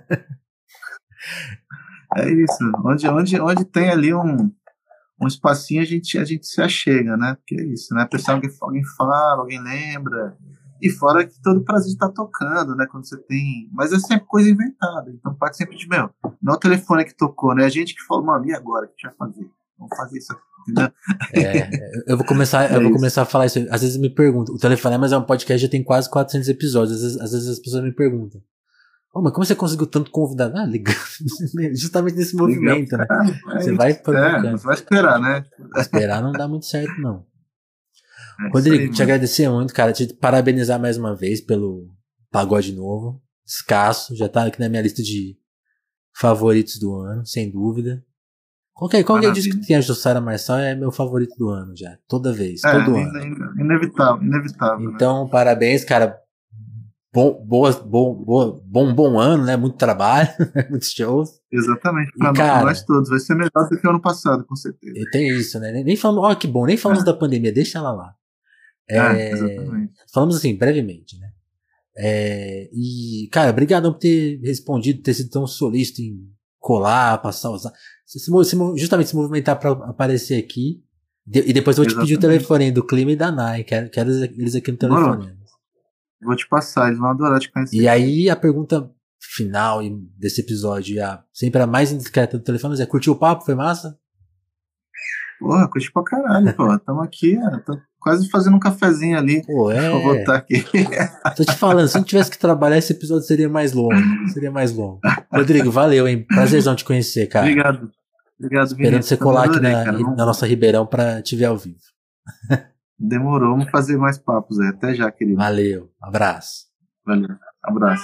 É isso, onde, onde, onde tem ali um, um espacinho, a gente, a gente se achega, né? Porque é isso, né? Pessoal, alguém, alguém fala, alguém lembra... E fora que todo prazer de estar tocando, né? Quando você tem. Mas é sempre coisa inventada. Então parte sempre de, meu, não é o telefone que tocou, né? A gente que falou, mano, e agora? O que a gente vai fazer? Vamos fazer isso aqui, entendeu? É, eu vou começar, é eu vou começar a falar isso. Às vezes me perguntam, o Telefonemas é um podcast, já tem quase quatrocentos episódios. Às vezes, às vezes as pessoas me perguntam. Oh, mas como você conseguiu tanto convidado? Ah, ligando. Justamente nesse movimento, né? É, você vai é, você vai esperar, né? Esperar não dá muito certo, não. É Rodrigo, aí, te agradecer muito, cara. Te parabenizar mais uma vez pelo pagode novo. Escasso, já tá aqui na minha lista de favoritos do ano, sem dúvida. Qualquer, qualquer disco que tenha Jussara Marçal é meu favorito do ano já. Toda vez, é, todo in, ano. In, inevitável, inevitável. Então, né? Parabéns, cara. Bom, boa, bom, boa, bom, bom ano, né? Muito trabalho, muitos shows. Exatamente, pra, e, cara, nós todos. Vai ser melhor do que o ano passado, com certeza. E tem isso, né? Nem falamos, ó, que bom, nem falamos é. da pandemia, deixa ela lá. É, exatamente. Falamos assim, brevemente, né? É, e, cara, obrigado por ter respondido, ter sido tão solícito em colar, passar, usar. Se, se, justamente se movimentar pra aparecer aqui. De, e depois eu vou exatamente. te pedir o telefone do Clima e da Nai. Quero, quero eles aqui no telefone. Vou te passar, eles vão adorar te conhecer. E aí a pergunta final desse episódio, a, sempre a mais indiscreta do telefone, é: curtiu o papo? Foi massa? Porra, curti pra caralho, pô. Tamo aqui, tô quase fazendo um cafezinho ali. Pô, é. Vou voltar aqui. Tô te falando, se não tivesse que trabalhar, esse episódio seria mais longo. Seria mais longo. Rodrigo, valeu, hein? Prazerzão te conhecer, cara. Obrigado. Obrigado, Esperando Vinícius, você colar aqui na, na nossa Ribeirão pra te ver ao vivo. Demorou, vamos fazer mais papos aí. Até já, querido. Valeu, abraço. Valeu, abraço.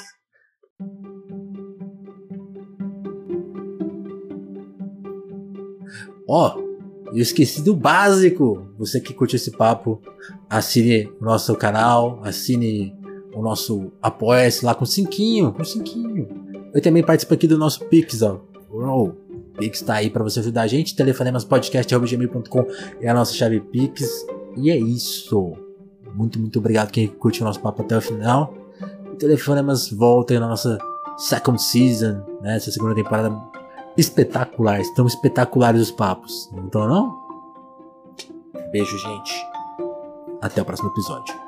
Ó, oh, eu esqueci do básico. Você que curte esse papo, assine o nosso canal, assine o nosso Apoia-se lá com cinquinho, com cinquinho. Eu também participo aqui do nosso Pix, ó. O Pix tá aí pra você ajudar a gente. telefonemaspodcast arroba gmail ponto com é a nossa chave Pix. E é isso. Muito, muito obrigado quem curte o nosso papo até o final. O Telefonemas volta na nossa second season, né? Essa segunda temporada espetacular. Estão espetaculares os papos. Não estão, não? Beijo, gente. Até o próximo episódio.